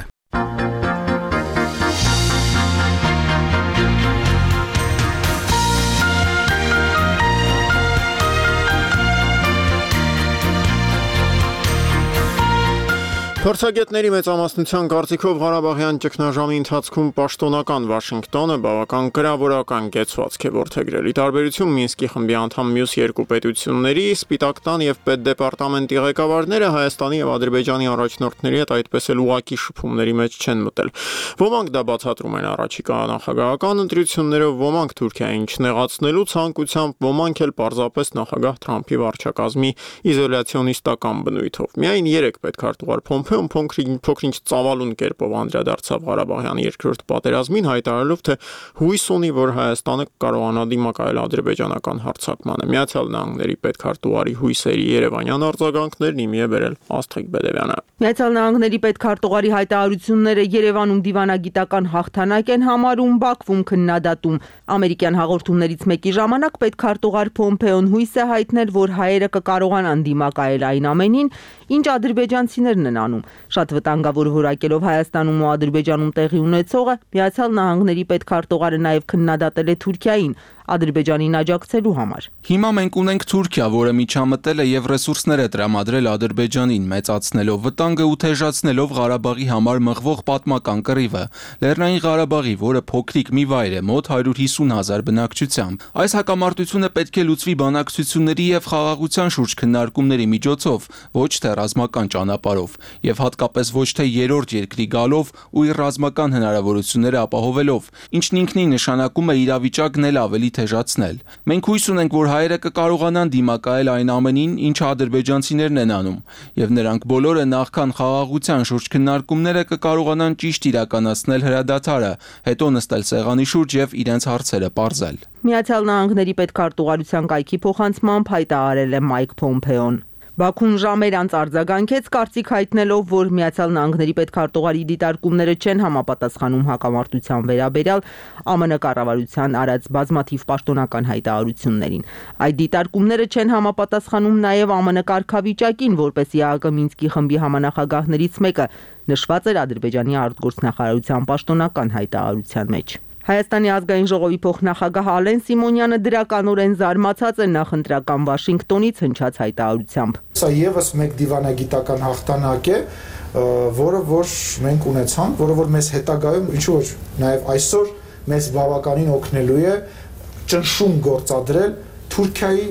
Փորձագետների մեծամասնության կարծիքով Ղարաբաղյան ճգնաժամի ընթացքում պաշտոնական Վաշինգտոնը բավական գրավորական կեցվածք է որդեգրել։ Ի տարբերություն Մինսկի խմբի անդամ մյուս երկու պետությունների, Սպիտակ տան եւ Պետդեպարտամենտի ղեկավարները Հայաստանի եւ Ադրբեջանի առաջնորդների հետ այդպես էլ ուղակի շփումների մեջ չեն մտել։ Ոմանք դա բացատրում են առաջիկա նախագահական ընտրություններով, ոմանք Թուրքիային չնեղացնելու ցանկությամբ, ոմանք էլ պարզապես նախագահ Թրամփի վարչակազմի իզոլյացիոնիստական բնույթով։ Միայն 3 պետքարտուղար Փոմփեոն փոքրինչ ծավալուն կերպով անդրադարձավ Ղարաբաղյան երկրորդ պատերազմին, հայտարարելով, թե հույս ունի, որ Հայաստանը կարողանա դիմակայել ադրբեջանական հարձակմանը։ Միացյալ Նահանգների պետքարտուղարի հույսերի երևանյան արձագանքներն իմի է բերել Աստղիկ Բեդևյանը։ Միացյալ Նահանգների պետքարտուղարի հայտարարությունները Երևանում դիվանագիտական հաղթանակ են համարում, Բաքվում քննադատում։ Ամերիկյան հաղորդումներից մեկի ժամանակ պետքարտուղար Փոմփեոն հույս է հայտնել, որ հայերը կկարողանան դիմակայել այն ամենին, ինչ ադրբեջանցիներն են անում։ Շատ վտանգավոր որակելով Հայաստանում ու Ադրբեջանում տեղի ունեցողը, Միացյալ Նահանգների պետքարտուղարը նաև քննադատել է Թուրքիային Ադրբեջանին աջակցելու համար։ Հիմա մենք ունենք Թուրքիա, որը միջամտել է եւ ռեսուրսներ է տրամադրել Ադրբեջանին, մեծացնելով վտանգը ու թեժացնելով Ղարաբաղի համար մղվող պատմական կռիվը։ Լեռնային Ղարաբաղի, որը փոքրիկ մի վայր է, մոտ 150,000 բնակչությամբ։ Այս հակամարտությունը պետք է լուծվի բանակցությունների եւ խաղաղության շուրջ քննարկումների միջոցով, ոչ թե ռազմական ճանապարհով, եւ հատկապես ոչ թե երրորդ երկրի գալով ու իր ռազմական հնարավորությունները ապահովելով, ինչն ինքնին նշանակում է իրավիճակն էլ ավելի թեժացնել։ Մենք հույս ունենք, որ հայերը կկարողանան դիմակայել այն ամենին, ինչ ադրբեջանցիներն են անում, եւ նրանք բոլորը նախքան խաղաղության շուրջ քննարկումները կկարողանան ճիշտ իրականացնել հրադադարը, հետո նստել սեղանի շուրջ եւ իրենց հարցերը պարզել։ Միացյալ Նահանգների պետքարտուղարության կայքի փոխանցմամբ հայտարարել է Մայք Փոմփեոն։ Բաքուն ժամեր անց արձագանքեց, կարծիք հայտնելով, որ Միացյալ Նահանգների պետքարտուղարի դիտարկումները չեն համապատասխանում հակամարտության վերաբերյալ ԱՄՆ կառավարության արած բազմաթիվ պաշտոնական հայտարարություններին։ Այդ դիտարկումները չեն համապատասխանում նաև ԱՄՆ կարգավիճակին, որպես ԵԱՀԿ Մինսկի խմբի համանախագահներից մեկը նշված էր Ադրբեջանի արտգործնախարարության պաշտոնական հայտարարության մեջ։ Հայաստանի ազգային ժողովի փոխնախագահ Ալեն Սիմոնյանը դրականորեն զարմացած է նախընտրական Վաշինգտոնից հնչած հայտարարությամբ։ Սա եւս մեկ դիվանագիտական հաղթանակ է, որը որ մենք ունեցանք, որը որ մեզ հետագայում ինչու որ նաեւ այսօր մեզ բավականին օգնելու է ճնշում գործադրել Թուրքիայի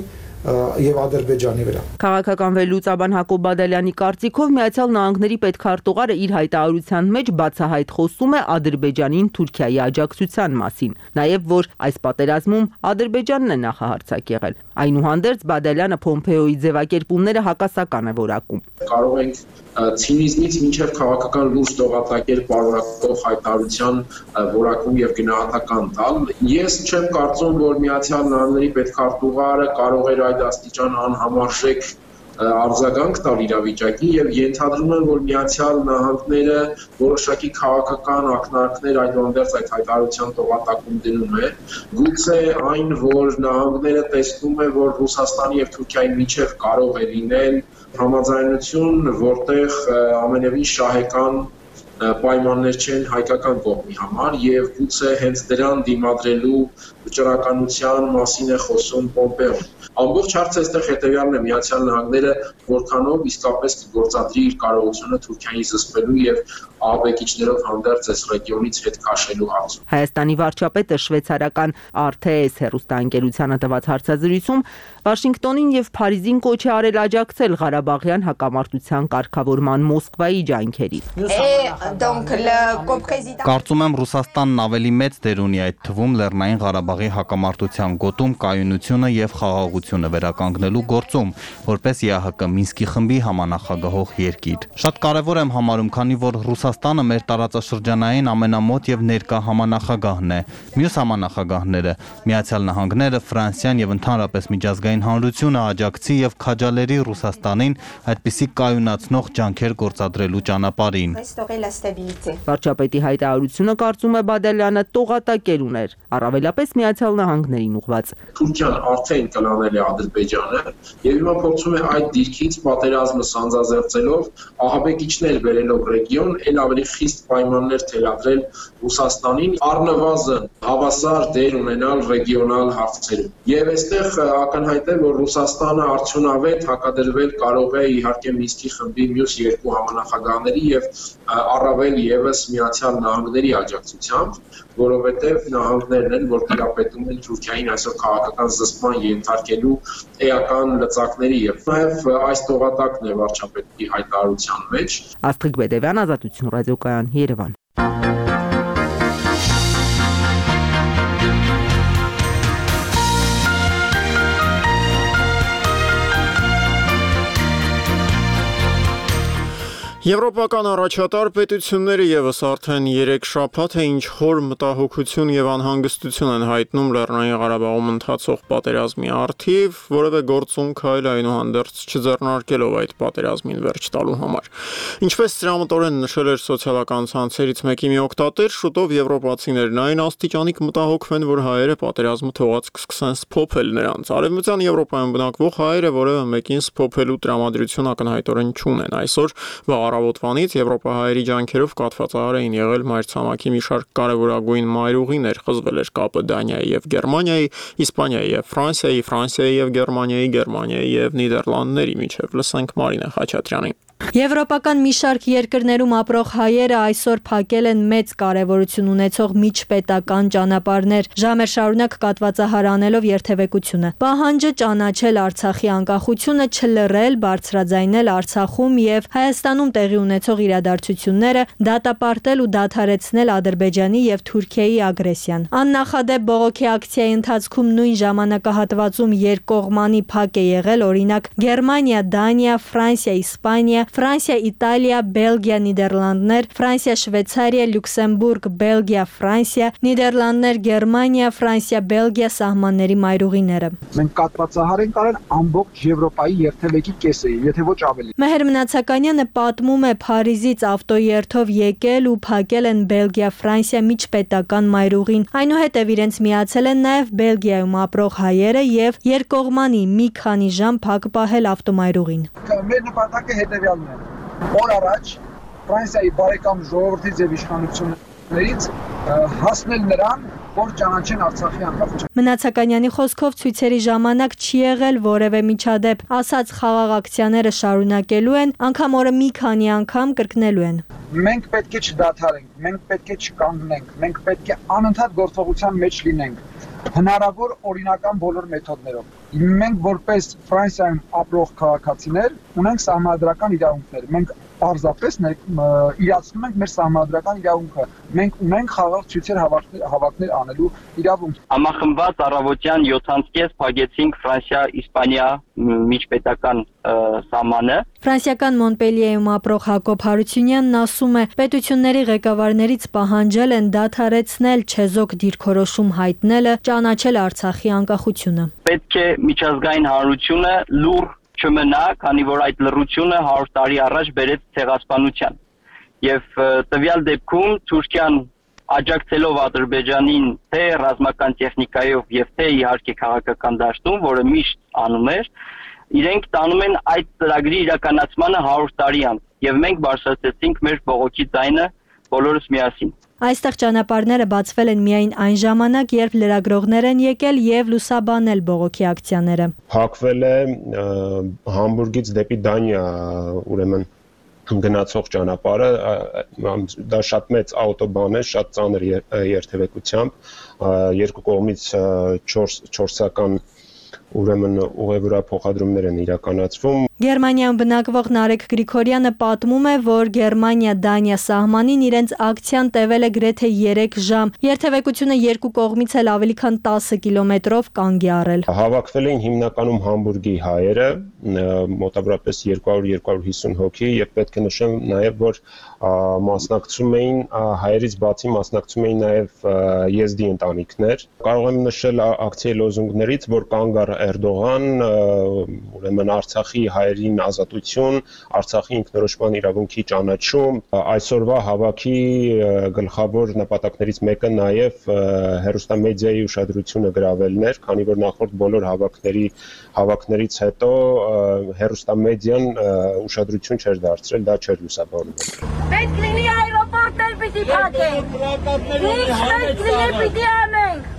եւ Ադրբեջանի վրա։ Քաղաքական վերլուծաբան Հակոբ Բադալյանի կարծիքով Միացյալ Նահանգների պետքարտուղարը իր հայտարարության մեջ բացահայտ խոսում է Ադրբեջանին Թուրքիայի աջակցության մասին, նաեւ որ այս պատերազմում Ադրբեջանն է նախահարցակ եղել։ Այնուհանդերձ Բադալյանը Փոմփեոյի ձևակերպումները հակասական է որակում։ Կարող ենք ցինիզմից մինչև քաղաքական լուրջ տողատակեր պարունակող հայտարարության որակում եւ գնահատական տալ։ Ես չեմ կարծում, որ Միացյալ Նահանգների պետքարտուղարը կարող էր այդ աստիճան անհամարժեք արձագանք տալ իրավիճակին եւ ենթադրում եմ, որ Միացյալ Նահանգները որոշակի քաղաքական ակնարկներ այդուհանդերձ այդ հայտարարության տողատակում դնում է։ Գուցե այն, որ նահանգները տեսնում է, որ Ռուսաստանի եւ Թուրքիայի միջև կարող է լինել համաձայնություն, որտեղ ամենևին շահեկան պայմաններ չեն հայկական կողմի համար եւ գուցե հենց դրան դիմադրելու վճռականության մասին է խոսում Պոմպեոն։ Ամբողջ հարցը այստեղ հետեւյալն է՝ Միացյալ Նահանգները որքանով իսկապես կգործադրի իր կարողությունը Թուրքիայի զսպելու եւ ահաբեկիչներով հանդերձ այս ռեգիոնից հետ քաշելու հարցում։ Հայաստանի վարչապետը շվեյցարական RTS հեռուստաընկերությանը տված հարցազրույցում Վաշինգտոնին եւ Փարիզին կոչ է արել աջակցել Ղարաբաղյան հակամարտության կարգավորման Մոսկվայի ջանքերին։ Կարծում եմ Ռուսաստանն ավելի մեծ դեր ունի այդ թվում Լեռնային Ղարաբաղի հակամարտության գոտում կայունությունը եւ խաղաղությունը վերականգնելու գործում, որպես ԵԱՀԿ Մինսկի խմբի համանախագահող երկիր։ Շատ կարեւոր եմ համարում, քանի որ Ռուսաստանը մեր տարածաշրջանային ամենամոտ եւ ներկա համանախագահն է։ Մյուս համանախագահները՝ Միացյալ Նահանգները, Ֆրանսիան եւ ընդհանրապես միջազգային հանրությունը աջակցի եւ քաջալերի Ռուսաստանին այդպիսի կայունացնող ջանքեր գործադրելու ճանապարհին։ Վարչապետի հայտարարությունը, կարծում է Բադալյանը, տողատակեր ուներ, առավելապես Միացյալ Նահանգներին ուղղված։ Թուրքիան արդեն կլանել է Ադրբեջանը եւ հիմա փորձում է այդ դիրքից պատերազմը սանձազերծելով ահաբեկիչներ բերելով ռեգիոն, ել ավելի խիստ պայմաններ թելադրել Ռուսաստանին, առնվազն հավասար դեր ունենալ ռեգիոնալ հարցերում։ Եվ այստեղ ակնհայտ է, որ Ռուսաստանը արդյունավետ հակադրվել կարող է իհարկե Մինսկի խմբի մյուս երկու համանախագահների եւ առավել եւս Միացյալ Նահանգների աջակցությամբ, որովհետեւ նահանգներն են, որ տիրապետում են Թուրքիային այսօր քաղաքական զսպման ենթարկելու էական լծակների եւ նաեւ այս տողատակն է վարչապետի հայտարարության մեջ։ Աստղիկ Բեդևյան, Ազատություն ռադիոկայան, Երևան։ Եվրոպական առաջատար պետությունները եւս արդեն 3 շաբաթ է ինչ խոր մտահոգություն եւ անհանգստություն են հայտնում Լեռնային Ղարաբաղում ընթացող պատերազմի առթիվ, որևէ գործուն քայլ այնուհանդերձ չձեռնարկելով այդ պատերազմին վերջ տալու համար։ Ինչպես դրամատորեն նշել էր սոցիալական ցանցերից մեկի մի օգտատեր, շուտով եվրոպացիներն այն աստիճանի կմտահոգվեն, որ հայերը պատերազմը թողած կսկսեն սփոփել նրանց։ Արևմտյան Եվրոպայում բնակվող հայերը որևէ մեկին սփոփելու տրամադրություն ակնհայտորեն չունեն։ Այսօր առավոտվանից Եվրոպահայերի ջանքերով կաթվածահար էին եղել մայրցամաքի մի շարք կարևորագույն մայրուղիներ, խզվել էր կապը Դանիայի եւ Գերմանիայի, Իսպանիայի եւ Ֆրանսիայի, Ֆրանսիայի եւ Գերմանիայի, Գերմանիայի եւ Նիդերլանդների միջև։ Լսենք Մարինա Խաչատրյանին։ Եվրոպական մի շարք երկրներում ապրող հայերը այսօր փակել են մեծ կարևորություն ունեցող միջպետական ճանապարհներ, ժամեր շարունակ կատվածահար անելով երթևեկությունը։ Պահանջը ճանաչել Արցախի անկախությունը, չլռել, բարձրաձայնել Արցախում եւ Հայաստանում տեղի ունեցող իրադարձությունները, դատապարտել ու դադարեցնել Ադրբեջանի եւ Թուրքիայի ագրեսիան։ Աննախադեպ բողոքի ակցիայի ընթացքում նույն ժամանակահատվածում երկկողմանի փակ է եղել օրինակ Գերմանիա, Դանիա, Ֆրանսիա, Իսպանիա, Ֆրանսիա, Իտալիա, Բելգիա, Նիդերլանդներ, Ֆրանսիա, Շվեյցարիա, Լյուքսեմբուրգ, Բելգիա, Ֆրանսիա, Նիդերլանդներ, Գերմանիա, Ֆրանսիա, Բելգիա սահմանների մայրուղիները։ Մենք կատվածահար ենք արել ամբողջ Եվրոպայի երթևեկի կեսը, եթե ոչ ավելի։ Մեհեր Մնացականյանը պատմում է Փարիզից ավտոերթով եկել ու փակել են Բելգիա, Ֆրանսիա միջպետական մայրուղին։ Այնուհետև իրենց միացել են նաև Բելգիայում ապրող հայերը եւ երկկողմանի մի քանի ժամ փակ պահել ավտոմայրուղին։ Մեր նպատակը հետևյալն է։ Օր առաջ Ֆրանսիայի բարեկամ ժողովրդից եւ իշխանություններից հասնել նրան, որ ճանաչեն Արցախի անկախությունը։ Մնացականյանի խոսքով ցույցերի ժամանակ չի եղել որևէ միջադեպ, ասած խաղաղ ակցիաները շարունակելու են, անգամ օրը մի քանի անգամ կրկնելու են։ Մենք պետք է չդադարենք, մենք պետք է չկանգնենք, մենք պետք է անընդհատ գործողության մեջ լինենք, հնարավոր օրինական բոլոր մեթոդներով։ Մենք որպես Ֆրանսիայում ապրող քաղաքացիներ ունենք սահմանադրական իրավունքներ։ Մենք պարզապես իրացնում ենք մեր սահմանադրական իրավունքը։ Մենք ունենք խաղաղ ցույցեր հավաքներ անելու իրավունք։ Համախմբված առավոտյան 7:30 փակեցինք Ֆրանսիա-Իսպանիա միջպետական սահմանը։ Ֆրանսիական Մոնպելիեում ապրող Հակոբ Հարությունյանն ասում է, պետությունների ղեկավարներից պահանջել են դադարեցնել չեզոք դիրքորոշում հայտնելը, ճանաչել Արցախի անկախությունը։ Պետք է միջազգային հանրությունը լուր չմնա, քանի որ այդ լռությունը 100 տարի առաջ բերեց ցեղասպանության։ Եվ տվյալ դեպքում Թուրքիան աջակցելով Ադրբեջանին թե ռազմական տեխնիկայով եւ թե իհարկե քաղաքական դաշտում, որը միշտ անում էր, իրենք տանում են այդ ծրագրի իրականացմանը 100 տարի անց։ Եվ մենք բարձրացրեցինք մեր բողոքի ձայնը բոլորս միասին։ Այստեղ ճանապարհները բացվել են միայն այն ժամանակ, երբ լրագրողներ են եկել եւ լուսաբանել բողոքի ակցիաները։ Փակվել է Համբուրգից դեպի Դանիա, ուրեմն գնացող ճանապարհը, դա շատ մեծ ավտոբան է, շատ ծանր երթևեկությամբ, երկու կողմից 4-ական ուրեմն ուղևորափոխադրումներ են իրականացվում։ Գերմանիայում բնակվող Նարեկ Գրիգորյանը պատմում է, որ Գերմանիա-Դանիա սահմանին իրենց ակցիան տևել է գրեթե 3 ժամ։ Երթևեկությունը երկու կողմից էլ ավելի քան 10 կիլոմետրով կանգ է առել։ Հավաքվել էին հիմնականում Համբուրգի հայերը, մոտավորապես 200-250 հոգի, եւ պետք է նշեմ նաեւ, որ մասնակցում էին հայերից բացի մասնակցում էին նաեւ եզդի ընտանիքներ։ Կարող եմ նշել ակցիայի լոզունգներից, որ կանգ առ Էրդողան, ուրեմն Արցախի հայերին ազատություն, Արցախի ինքնորոշման իրավունքի ճանաչում, այսօրվա հավաքի գլխավոր նպատակներից մեկը նաև հեռուստամեդիայի ուշադրությունը գրավելն էր, քանի որ նախորդ բոլոր հավաքներից հետո հեռուստամեդիան ուշադրություն չէր դարձրել, դա չէր լուսաբանում։ Պետք լինի այրոպորտներ պիտի փակենք։ Մենք պիտի անենք։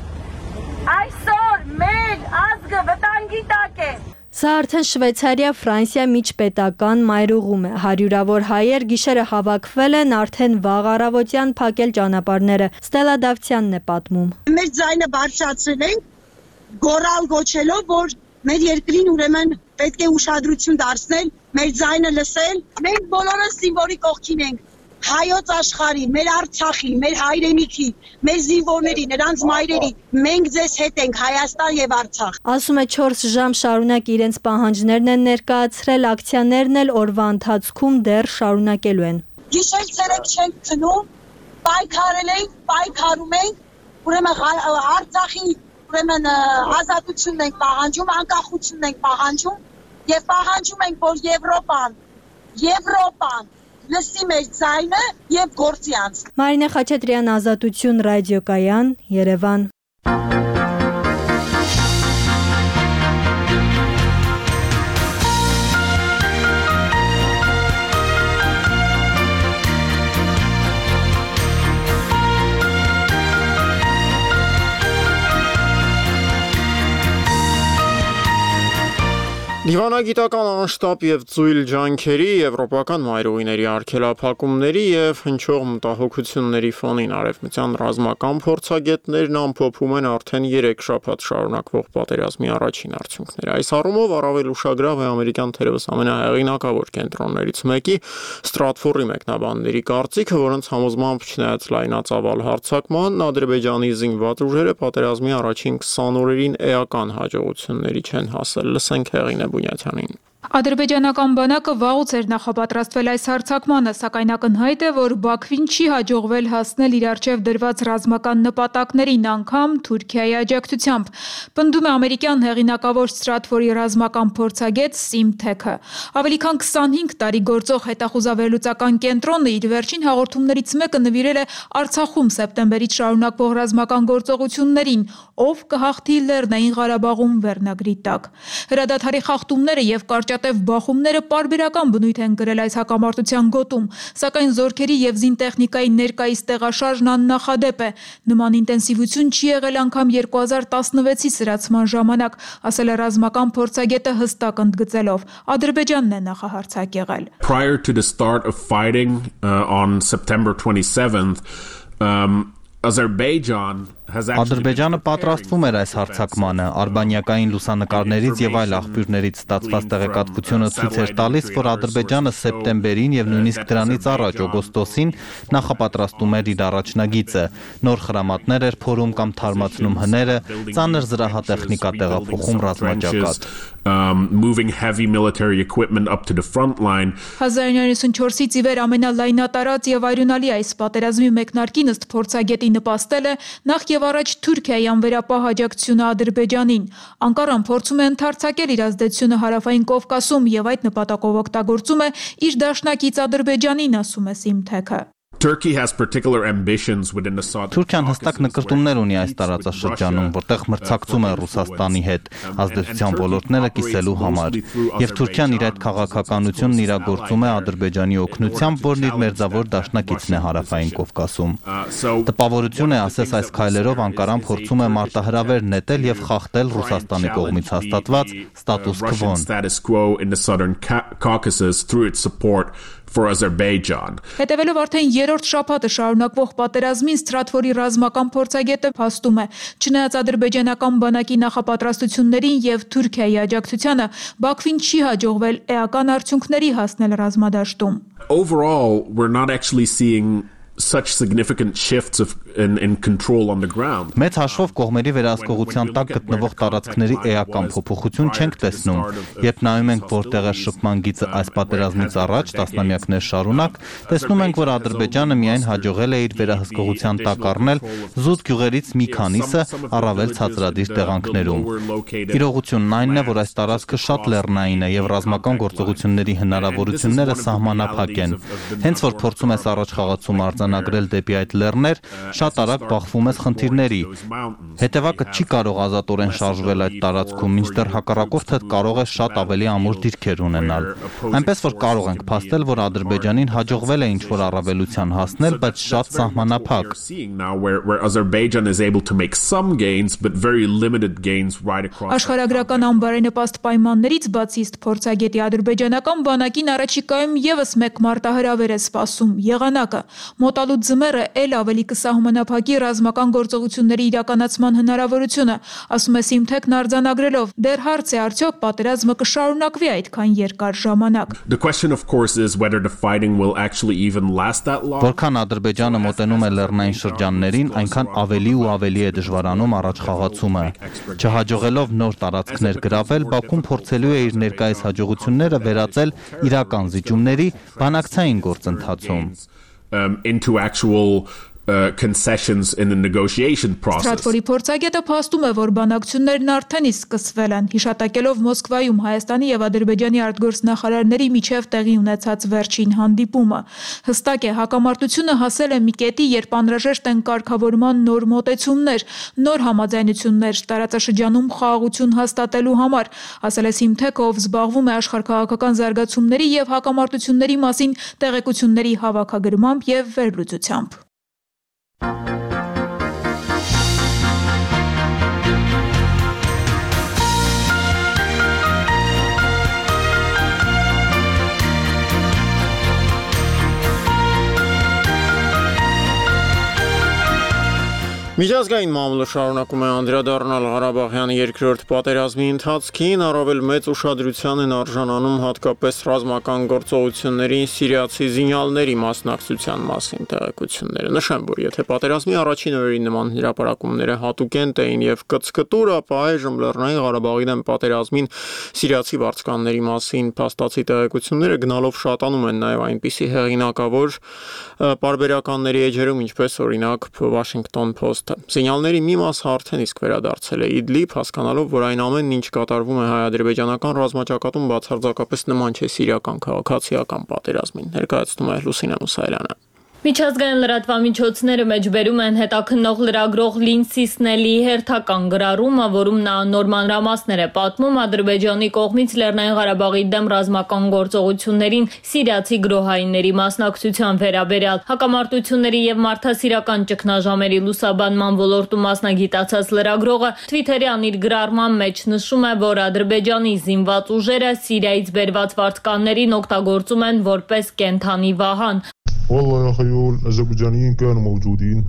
Այսօր մեր ազգը վտանգի տակ է։ Սա արդեն Շվեյցարիա, Ֆրանսիա միջպետական մայրուղում է։ Հարյուրավոր հայեր գիշերը հավաքվել են արդեն վաղ առավոտյան փակել ճանապարհները։ Ստելա Դավթյանն է պատմում։ Մեր ձայնը բարձրացրել ենք, գոռալ գոչելով, որ մեր երկրին ուրեմն պետք է ուշադրություն դարձնել, մեր ձայնը լսել։ Մենք բոլորս զինվորի կողքին ենք։ Հայոց աշխարհի, մեր Արցախի, մեր հայրենիքի, մեր զինվորների, նրանց մայրերի, մենք ձեզ հետ ենք, Հայաստան եւ Արցախ։ Ասում է 4 ժամ շարունակ իրենց պահանջներն են ներկայացրել, ակցիաներն էլ օրվա ընթացքում դեռ շարունակելու են։ Գիշեր ցերեկ չենք քնում, պայքարել ենք, պայքարում ենք, ուրեմն Արցախի, ուրեմն ազատությունն ենք պահանջում, անկախությունն ենք պահանջում եւ պահանջում ենք, որ Եվրոպան լսի մեր ձայնը եւ գործի անցնի։ Մարինե Խաչատրյան, Ազատություն ռադիոկայան, Երևան։ Դիվանագիտական անշտապ եւ ծույլ ջանքերի, եվրոպական մայրուղիների արգելափակումների եւ հնչող մտահոգությունների ֆոնին արևմտյան ռազմական փորձագետներն ամփոփում են արդեն 3 շաբաթ շարունակվող պատերազմի առաջին արդյունքները։ Այս առումով առավել ուշագրավ է ամերիկյան թերևս ամենահեղինակավոր կենտրոններից մեկի Ստրատֆորի մեկնաբանների կարծիքը, որոնց համոզմամբ չնայած լայնածավալ հարձակման, Ադրբեջանի զինված ուժերը պատերազմի առաջին 20 օրերին էական հաջողությունների չեն հասել։ Լսենք Հեղինե Բունյաթյանին։ Ադրբեջանական բանակը վաղուց էր նախապատրաստվել այս հարձակմանը, սակայն ակնհայտ է, որ Բաքվին չի հաջողվել հասնել իր առջև դրված ռազմական նպատակներին, անգամ Թուրքիայի աջակցությամբ, պնդում է ամերիկյան հեղինակավոր Ստրատֆորի ռազմական փորձագետ Սիմ Թեքը։ Ավելի քան 25 տարի գործող հետախուզավերլուծական կենտրոնը իր վերջին հաղորդումներից մեկը նվիրել է Արցախում սեպտեմբերից շարունակվող ռազմական գործողություններին, ով կհաղթի Լեռնային Ղարաբաղում վերնագրի տակ։ Հրադադարի խախտումները եւ կարճատև բախումները պարբերական բնույթ են կրել այս հակամարտության գոտում, սակայն զորքերի եւ զինտեխնիկայի ներկայիս տեղաշարժն աննախադեպ է։ Նման ինտենսիվություն չի եղել անգամ 2016-ի սրացման ժամանակ, ասել է ռազմական փորձագետը հստակ ընդգծելով։ Ադրբեջանն է նախահարձակ եղել։ Prior to the start of fighting on September 27th, Ադրբեջանը պատրաստվում էր այս հարձակմանը, արբանյակային լուսանկարներից եւ այլ աղբյուրներից ստացված տեղեկատվությունը ցույց էր տալիս, որ Ադրբեջանը սեպտեմբերին եւ նույնիսկ դրանից առաջ օգոստոսին նախապատրաստում էր իր առաջնագիծը, նոր խրամատներ էր փորում կամ թարմացնում հները, ծանր զրահատեխնիկա տեղափոխում ռազմաճակատ։ Moving heavy military equipment up to the front line. 1994-ից ի վեր ամենալայնատարած եւ այրունալի այս պատերազմի մեկնարկին ըստ փորձագետի նպաստել է նախ եւ առաջ Թուրքիայի անվերապահ աջակցությունը Ադրբեջանին։ Անկարան փորձում է ընդարձակել իր ազդեցությունը հարավային Կովկասում եւ այդ նպատակով օգտագործում է իր դաշնակից Ադրբեջանին, ասում է Սիմ Թեքը։ Turkey has particular ambitions within the South. Թուրքիան հստակ նկրտումներ ունի այս տարածաշրջանում, որտեղ մրցակցում է Ռուսաստանի հետ ազդեցության ոլորտները կիսելու համար, եւ Թուրքիան իր այդ քաղաքականությունն իրագործում է Ադրբեջանի օգնությամբ, որն իր մերձավոր դաշնակիցն է Հարավային Կովկասում։ Տպավորություն է ասես այս քայլերով Անկարան փորձում է մարտահրավեր նետել եւ խախտել Ռուսաստանի կողմից հաստատված ստատուս քվոն։ For Azerbaijan. Հետևելով արդեն երրորդ շաբաթը շարունակվող պատերազմին Ստրատվորի ռազմական փորձագետը փաստում է, չնայած ադրբեջանական բանակի նախապատրաստություններին եւ Թուրքիայի աջակցությանը, Բաքվին չի հաջողվել էական արդյունքների հասնել ռազմադաշտում։ Overall, we're not actually seeing such significant shifts in control on the ground. Մեծ հաշվով կողմերի վերահսկողության տակ գտնվող տարածքների էական փոփոխություն չենք տեսնում, երբ նայում ենք որտեղ է շփման գիծը այս պատերազմից առաջ տասնամյակներ շարունակ, տեսնում ենք, որ Ադրբեջանը միայն հաջողել է իր վերահսկողության տակ առնել զուտ գյուղերից մի քանիսը առավել ցածրադիր տեղանքներում։ Իրողությունն այնն է, որ այս տարածքը շատ լեռնային է եւ ռազմական գործողությունների հնարավորությունները սահմանափակ են։ Հենց որ փորձում ես առաջխաղացում արձանագրել դեպի այդ լեռներ, շատ արագ բախվում ես խնդիրների։ Հետևակը չի կարող ազատորեն շարժվել այդ տարածքում, մինչդեռ հակառակորդը կարող է շատ ավելի ամուր դիրքեր ունենալ։ Այնպես որ կարող ենք փաստել, որ Ադրբեջանին հաջողվել է ինչ-որ առավելության հասնել, բայց շատ սահմանափակ։ Աշխարհագրական անբարենպաստ պայմաններից բացի փորձագետի ադրբեջանական բանակին առաջիկայում եւս մեկ մարտահրավեր է սպասում՝ եղանակը։ Մոտալուտ ձմեռը էլ ավելի կսահմանափակի ռազմական գործողությունների իրականացման հնարավորությունը, ասում է Սիմթեքն արձանագրելով, դեռ հարց է արդյոք պատերազմը կշարունակվի այդքան երկար ժամանակ։ Որքան Ադրբեջանը մոտենում է լեռնային շրջաններին, այնքան ավելի ու ավելի է դժվարանում առաջխաղացումը։ Չհաջողելով նոր տարածքներ գրավել, Բաքուն փորձելու է իր ներկայիս հաջողությունները վերածել իրական զիջումների բանակցային գործընթացում։ Into actual concessions in the negotiation process. Ստրատվորի փորձագետը փաստում է, որ բանակցություններն արդեն իսկ սկսվել են, հիշատակելով Մոսկվայում Հայաստանի եւ Ադրբեջանի արտգործնախարարների միջև տեղի ունեցած վերջին հանդիպումը։ Հստակ է, հակամարտությունը հասել է մի կետի, երբ անհրաժեշտ են կարգավորման նոր մոտեցումներ, նոր համաձայնություններ տարածաշրջանում խաղաղություն հաստատելու համար, ասել է Սիմթեքը, ով զբաղվում է աշխարհքաղաքական զարգացումների եւ հակամարտությունների մասին տեղեկությունների հավաքագրմամբ եւ վերլուծությամբ։ Միջազգային մամուլը շարունակում է անդրադառնալ Ղարաբաղյան երկրորդ պատերազմի ընթացքին, առավել մեծ ուշադրության են արժանանում հատկապես ռազմական գործողություններին սիրիացի զինյալների մասնակցության մասին տեղեկությունները։ Նշեմ, որ եթե պատերազմի առաջին օրերի նման հրապարակումները հատուկենտ էին եւ կծկտուր, ապա այժմ Լեռնային Ղարաբաղի դեմ պատերազմին սիրիացի վարձկանների մասին փաստացի տեղեկությունները գնալով շատանում են նաեւ այնպիսի հեղինակավոր պարբերականների էջերում, ինչպես օրինակ Washington Post Սինյալների մի մասը արդեն իսկ վերադարձել է Իդլիբ, հասկանալով, որ այն ամենն, ինչ կատարվում է հայ-ադրբեջանական ռազմաճակատում, բացարձակապես նման չէ սիրիական քաղաքացիական պատերազմին, ներկայացնում է Լուսինե Մուսայելյանը։ Միջազգային լրատվամիջոցները մեջբերում են հետաքննող լրագրող Լինսի Սնելի հերթական գրառումը, որում նա նոր մանրամասներ է պատմում Ադրբեջանի կողմից Լեռնային Ղարաբաղի դեմ ռազմական գործողություններին սիրիացի գրոհայինների մասնակցության վերաբերյալ։ Հակամարտությունների եւ մարդասիրական ճգնաժամերի լուսաբանման ոլորտում մասնագիտացած լրագրողը Twitter-յան իր գրառման մեջ նշում է, որ Ադրբեջանի զինված ուժերը Սիրիայից բերված վարձկաններին օգտագործում են որպես կենթանի վահան։ والله يا خيول الأذربيجانيين كانوا موجودين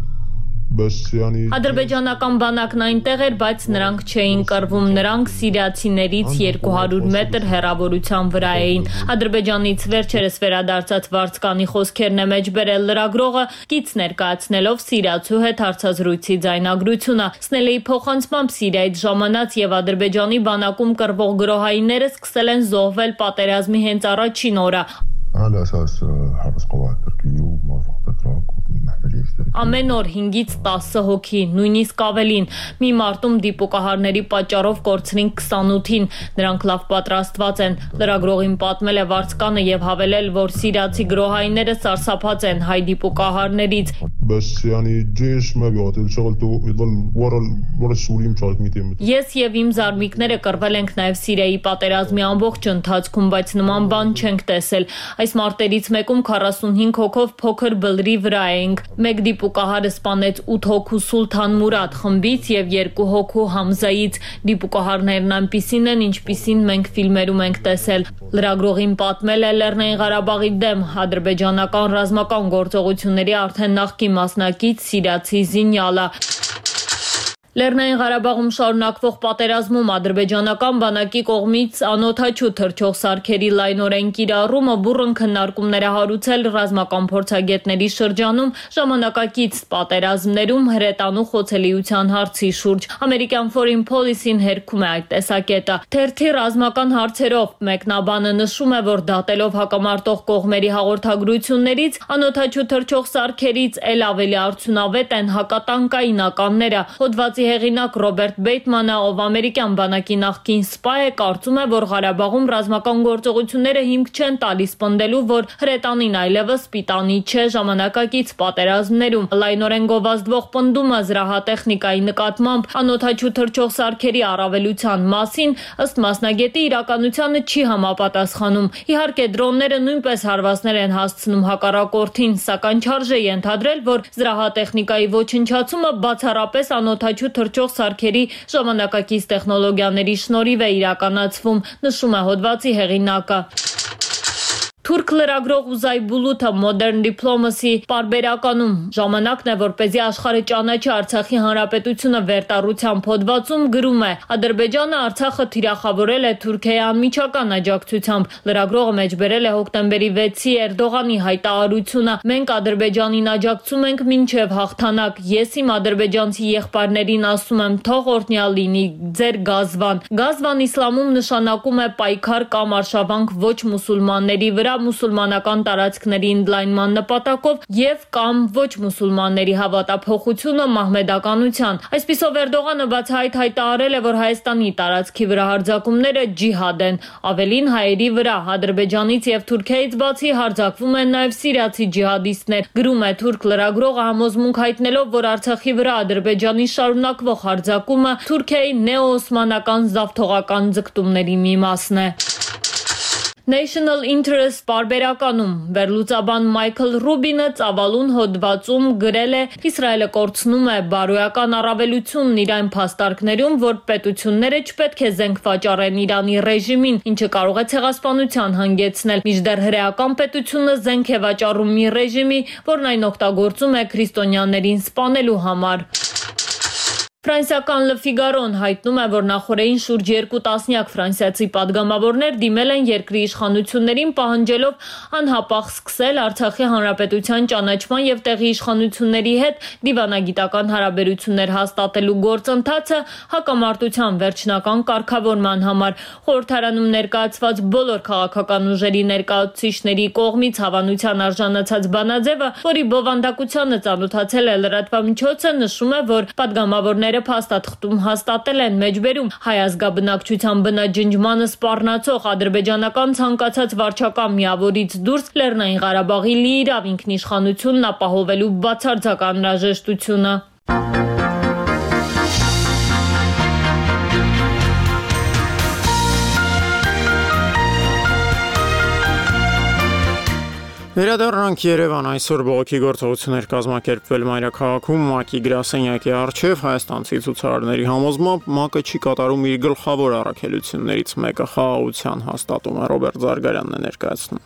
Ադրբեջանական բանակն այնտեղ էր, բայց նրանք չէին կռվում, նրանք սիրիացիներից 200 մետր հեռավորության վրա էին։ Ադրբեջանից վերջերս վերադարձած վարձկանի խոսքերն է մեջբերել լրագրողը, կից ներկայացնելով սիրիացու հետ հարցազրույցի ձայնագրությունը։ Սնելիի փոխանցմամբ Սիրիայից ժամանած եւ Ադրբեջանի բանակում կռվող գրոհայինները սկսել են զոհվել պատերազմի հենց առաջին օրը։ على أساس حرس قواعد تركية وموافقة إطلاق ومحمل يشتري Ամեն օր 5-ից 10 հոգի, նույնիսկ ավելին։ Մի մարտում դիպուկահարների պատճառով կորցրին 28-ին։ Նրանք լավ պատրաստված են։ Լրագրողին պատմել է վարձկանը եւ հավելել, որ սիրիացի գրոհայինները սարսափած են հայ դիպուկահարներից։ Ես եւ իմ զարմիկները կռվել ենք նաեւ Սիրիայի պատերազմի ամբողջ ընթացքում, բայց նման բան չենք տեսել։ Այս մարտերից մեկում 45 հոգով փոքր բլրի վրա էինք։ Մեկ դիպուկահարը սպանեց 8 հոգու Սուլթան Մուրադ խմբից եւ 2 հոգու Համզայից։ Դիպուկահարներն այնպիսին են, ինչպիսին մենք ֆիլմերում ենք տեսել։ Լրագրողին պատմել է Լեռնային Ղարաբաղի դեմ ադրբեջանական ռազմական գործողությունների արդեն նախկին մասնակից սիրիացի Զինյալա։ Լեռնային Ղարաբաղում շարունակվող պատերազմում ադրբեջանական բանակի կողմից անօդաչու թռչող սարքերի լայնորեն կիրառումը բուռն քննարկումներ է հարուցել ռազմական փորձագետների շրջանում ժամանակակից պատերազմներում հրետանու խոցելիության հարցի շուրջ։ Ամերիկյան Foreign Policy-ն հերքում է այդ տեսակետը։ Թերթի ռազմական հարցերով մեկնաբանը նշում է, որ դատելով հակամարտող կողմերի հաղորդագրություններից անօդաչու թռչող սարքերից էլ ավելի արդյունավետ են հակատանկայինականները։ Հոդվածի հեղինակ Ռոբերտ Բեյթմանը, ով ամերիկյան բանակի նախկին սպա է, կարծում է, որ Ղարաբաղում ռազմական գործողությունները հիմք չեն տալիս պնդելու, որ հրետանին այլևս պիտանի չէ ժամանակակից պատերազմներում։ Լայնորեն գովազդվող պնդումը զրահատեխնիկայի նկատմամբ անօդաչու թռչող սարքերի առավելության մասին ըստ մասնագետի իրականությանը չի համապատասխանում։ Իհարկե դրոնները նույնպես հարվածներ են հասցնում հակառակորդին, սակայն չարժե ենթադրել, որ զրահատեխնիկայի ոչնչացումը բացառապես անօդաչու թռչող սարքերի ժամանակակից տեխնոլոգիաների շնորհիվ է իրականացվում, նշում է հոդվածի հեղինակը։ Թուրք լրագրող Ուզայ Բուլութը Modern Diplomacy պարբերականում ժամանակն է, որպեսզի աշխարհը ճանաչի Արցախի հանրապետությունը վերտառությամբ հոդվածում գրում է. Ադրբեջանը Արցախը թիրախավորել է Թուրքիայի անմիջական աջակցությամբ։ Լրագրողը մեջբերել է հոկտեմբերի 6-ի Էրդողանի հայտարարությունը. Մենք Ադրբեջանին աջակցում ենք մինչև հաղթանակ։ Ես իմ ադրբեջանցի եղբայրներին ասում եմ, թող օրհնյալ լինի ձեր գազվան։ Գազվան իսլամում նշանակում է պայքար կամ արշավանք ոչ մուսուլմանների վրա մուսուլմանական տարածքների ընդլայնման նպատակով եւ կամ ոչ մուսուլմանների հավատափոխությունը մահմեդականության։ Այսպիսով Էրդողանը բացահայտ հայտարարել է, որ Հայաստանի տարածքի վրա հարձակումները ջիհադ են։ Ավելին հայերի վրա Ադրբեջանից եւ Թուրքիայից բացի հարձակվում են նաեւ սիրիացի ջիհադիստներ։ Գրում է թուրք լրագրողը համոզմունք հայտնելով, որ Արցախի վրա Ադրբեջանի շարունակվող հարձակումը Թուրքիայի նեո-օսմանական զավթողական ձգտումների մի մասն է։ National Interest պարբերականում վերլուծաբան Մայքլ Ռուբինը ծավալուն հոդվածում գրել է. Իսրայելը կորցնում է բարոյական առավելությունն իր այն փաստարկներում, որ պետությունները չպետք է զենք վաճառեն Իրանի ռեժիմին, ինչը կարող է ցեղասպանության հանգեցնել։ Մինչդեռ հրեական պետությունը զենք է վաճառում մի ռեժիմի, որն այն օգտագործում է քրիստոնյաներին սպանելու համար։ Ֆրանսիական Le Figaro-ն հայտնում է, որ նախորդին շուրջ 2 տասնյակ ֆրանսիացի падգամավորներ դիմել են երկրի իշխանություններին պահանջելով անհապաղ սկսել Արցախի հանրապետության ճանաչման եւ տեղի իշխանությունների հետ դիվանագիտական հարաբերություններ հաստատելու գործընթացը հակամարտության վերջնական կարգավորման համար։ Խորհրդարանում ներկայացված բոլոր քաղաքական ուժերի ներկայացուցիչների կողմից հավանության արժանացած բանաձևը, որի բովանդակությանը ծանոթացել է լրատվամիջոցը, նշում է, որ падգամավորները փաստաթղթում հաստատել են մեջբերում հայ ազգաբնակչության բնաջնջմանը սպառնացող ադրբեջանական ցանկացած վարչական միավորից դուրս Լեռնային Ղարաբաղի լիիրավ ինքնիշխանությունն ապահովելու բացարձակ անհրաժեշտությունը։ Վերադառնանք Երևան, այսօր բողոքի գործողություններ կազմակերպվել մայրաքաղաքում ՄԱԿ-ի գրասենյակի առջև հայաստանցի ցուցարարների համոզմամբ ՄԱԿ-ը չի կատարում իր գլխավոր առաքելություններից մեկը խաղաղության հաստատումը։ Ռոբերտ Զարգարյանն է ներկայացնում։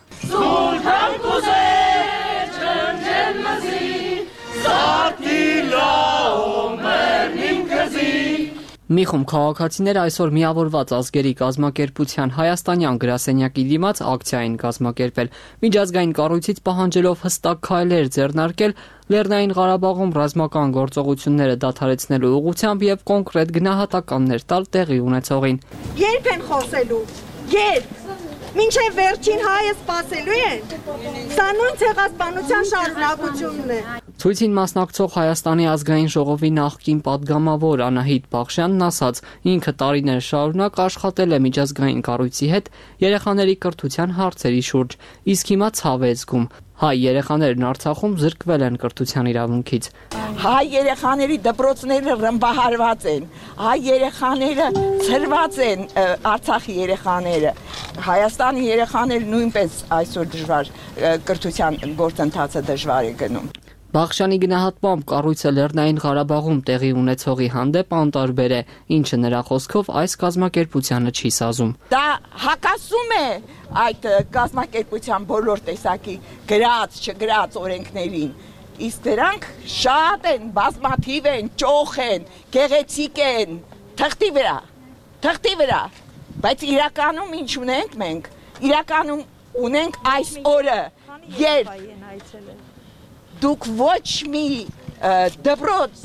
Մի խումբ քաղաքացիներ այսօր միավորված ազգերի կազմակերպության հայաստանյան գրասենյակի դիմաց ակցիա են կազմակերպել, միջազգային կառույցից պահանջելով հստակ քայլեր ձեռնարկել Լեռնային Ղարաբաղում ռազմական գործողությունները դադարեցնելու ուղղությամբ եւ կոնկրետ գնահատականներ տալ տեղի ունեցողին։ Երբ են խոսելու։ Երբ մինչև վերջին հայը սպասելու են։ Սա նույն ցեղասպանության շարունակությունն է։ Ցույցին մասնակցող Հայաստանի ազգային ժողովի նախկին падգամավոր Անահիտ Բախշյանն ասաց, ինքը տարիներ շարունակ աշխատել է միջազգային կառույցի հետ երեխաների կրթության հարցերի շուրջ, իսկ հիմա ցավ է զգում։ Հայ երեխաներն Արցախում զրկվել են կրթության իրավունքից։ Հայ երեխաների դպրոցները ռմբահարված են, հայ երեխաները ցրված են, Արցախի երեխաները, Հայաստանի երեխաները նույնպես այսօր դժվար կրթության գործընթացը դժվար է գնում։ Բախշյանի գնահատմամբ կառույցը Լեռնային Ղարաբաղում տեղի ունեցողի հանդեպ անտարբեր է, ինչը նրա խոսքով այս կազմակերպությանը չի սազում։ Դա հակասում է այդ կազմակերպության բոլոր տեսակի գրած, չգրած օրենքներին։ Իսկ դրանք շատ են, բազմաթիվ են, ճոխ են, գեղեցիկ են, թղթի վրա, բայց իրականում ինչ ունենք մենք։ Իրականում ունենք այս օրը, երբ դուք ոչ մի դպրոց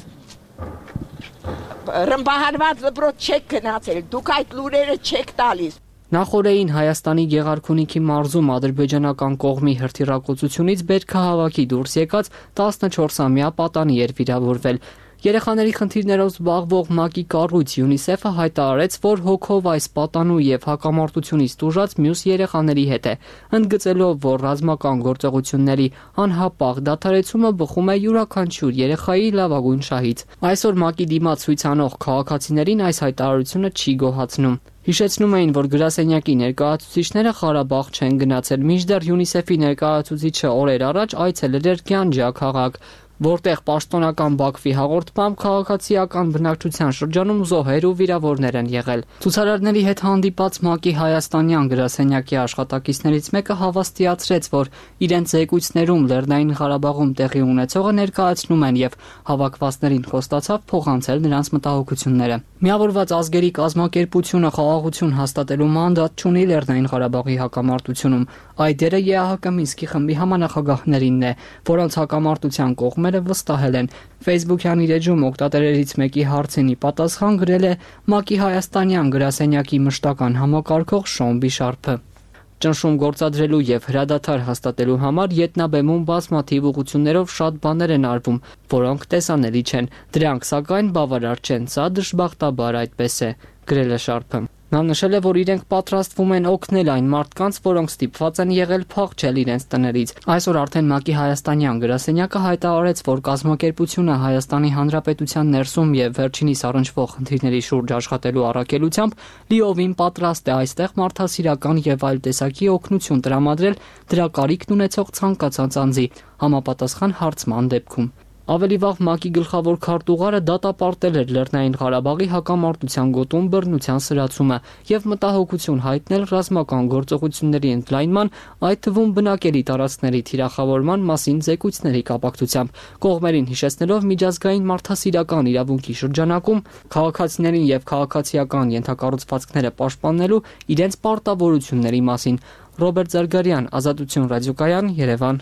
ռմբահարված դպրոց չեք գնացել, դուք այդ լուրերը չեք տալիս։ Նախորդին Հայաստանի Գեղարքունիքի մարզում ադրբեջանական կողմի հրթիռակոծությունից բերքահավաքի դուրս եկած 14-ամյա պատանի էր վիրավորվել։ Երեխաների խնդիրներով զբաղվող ՄԱԿ-ի կառույց ՅՈՒՆԻՍԵՖ-ը հայտարարեց, որ հոգով այս պատանու եւ հակամարտությունից տուժած մյուս երեխաների հետ է, ընդգծելով, որ ռազմական գործողությունների անհապաղ դադարեցումը բխում է յուրաքանչյուր երեխայի լավագույն շահից։ Այսօր ՄԱԿ-ի դիմաց ցույց անող քաղաքացիներին այս հայտարարությունը չի գոհացնում։ Հիշեցնում էին, որ գրասենյակի ներկայացուցիչները Ղարաբաղ չեն գնացել, մինչդեռ ՅՈՒՆԻՍԵՖ-ի ներկայացուցիչը օրեր առաջ այցելել էր Գյանջա քաղաք, որտեղ պաշտոնական Բաքվի հաղորդմամբ քաղաքացիական բնակչության շրջանում զոհեր ու վիրավորներ են եղել։ Ցուցարարների հետ հանդիպած ՄԱԿ-ի հայաստանյան գրասենյակի աշխատակիցներից մեկը հավաստիացրեց, որ իրենց զեկույցներում Լեռնային Ղարաբաղում տեղի ունեցողը ներկայացնում են եւ հավաքվածներին խոստացավ փոխանցել նրանց մտահոգությունները։ Միավորված ազգերի կազմակերպությունը խաղաղություն հաստատելու մանդատ չունի Լեռնային Ղարաբաղի հակամարտությունում։ Այդ դերը ԵԱՀԿ Մինսկի խմբի համանախագահներինն է, որոնց հակամարտության կողմերը վստահել են։ Facebook-յան իր էջում օգտատերերից մեկի հարցին ի պատասխան գրել է ՄԱԿ-ի հայաստանյան գրասենյակի մշտական համակարգող Շոն Բիշարփը։ Ճնշում գործադրելու եւ հրադադար հաստատելու համար ետնաբեմում բազմաթիվ ուղղություններով շատ բաներ են արվում, որոնք տեսանելի չեն։ Դրանք սակայն բավարար չեն, սա դժբախտաբար այդպես է, գրել է Շարփը։ Նա նշել է, որ իրենք պատրաստվում են օգնել այն մարդկանց, որոնք ստիպված են եղել փախչել իրենց տներից։ Այսօր արդեն ՄԱԿ-ի հայաստանյան գրասենյակը հայտարարեց, որ կազմակերպությունը Հայաստանի Հանրապետության ներսում եւ վերջինիս առնչվող խնդիրների շուրջ աշխատելու առաքելությամբ լիովին պատրաստ է այստեղ մարդասիրական եւ այլ տեսակի օգնություն տրամադրել դրա կարիքն ունեցող ցանկացած անձի համապատասխան հարցման դեպքում։ Ավելի վաղ ՄԱԿ-ի գլխավոր քարտուղարը դատապարտել էր Լեռնային Ղարաբաղի հակամարտության գոտում բռնության սրացումը եւ մտահոգություն հայտնել ռազմական գործողությունների ընդլայնման, այդ թվում բնակելի տարածքների թիրախավորման մասին զեկույցների կապակցությամբ, կողմերին հիշեցնելով միջազգային մարդասիրական իրավունքի շրջանակում քաղաքացիներին եւ քաղաքացիական ենթակառուցվածքները պաշտպանելու իրենց պարտավորությունների մասին։ Ռոբերտ Զարգարյան, Ազատություն ռադիոկայան, Երևան։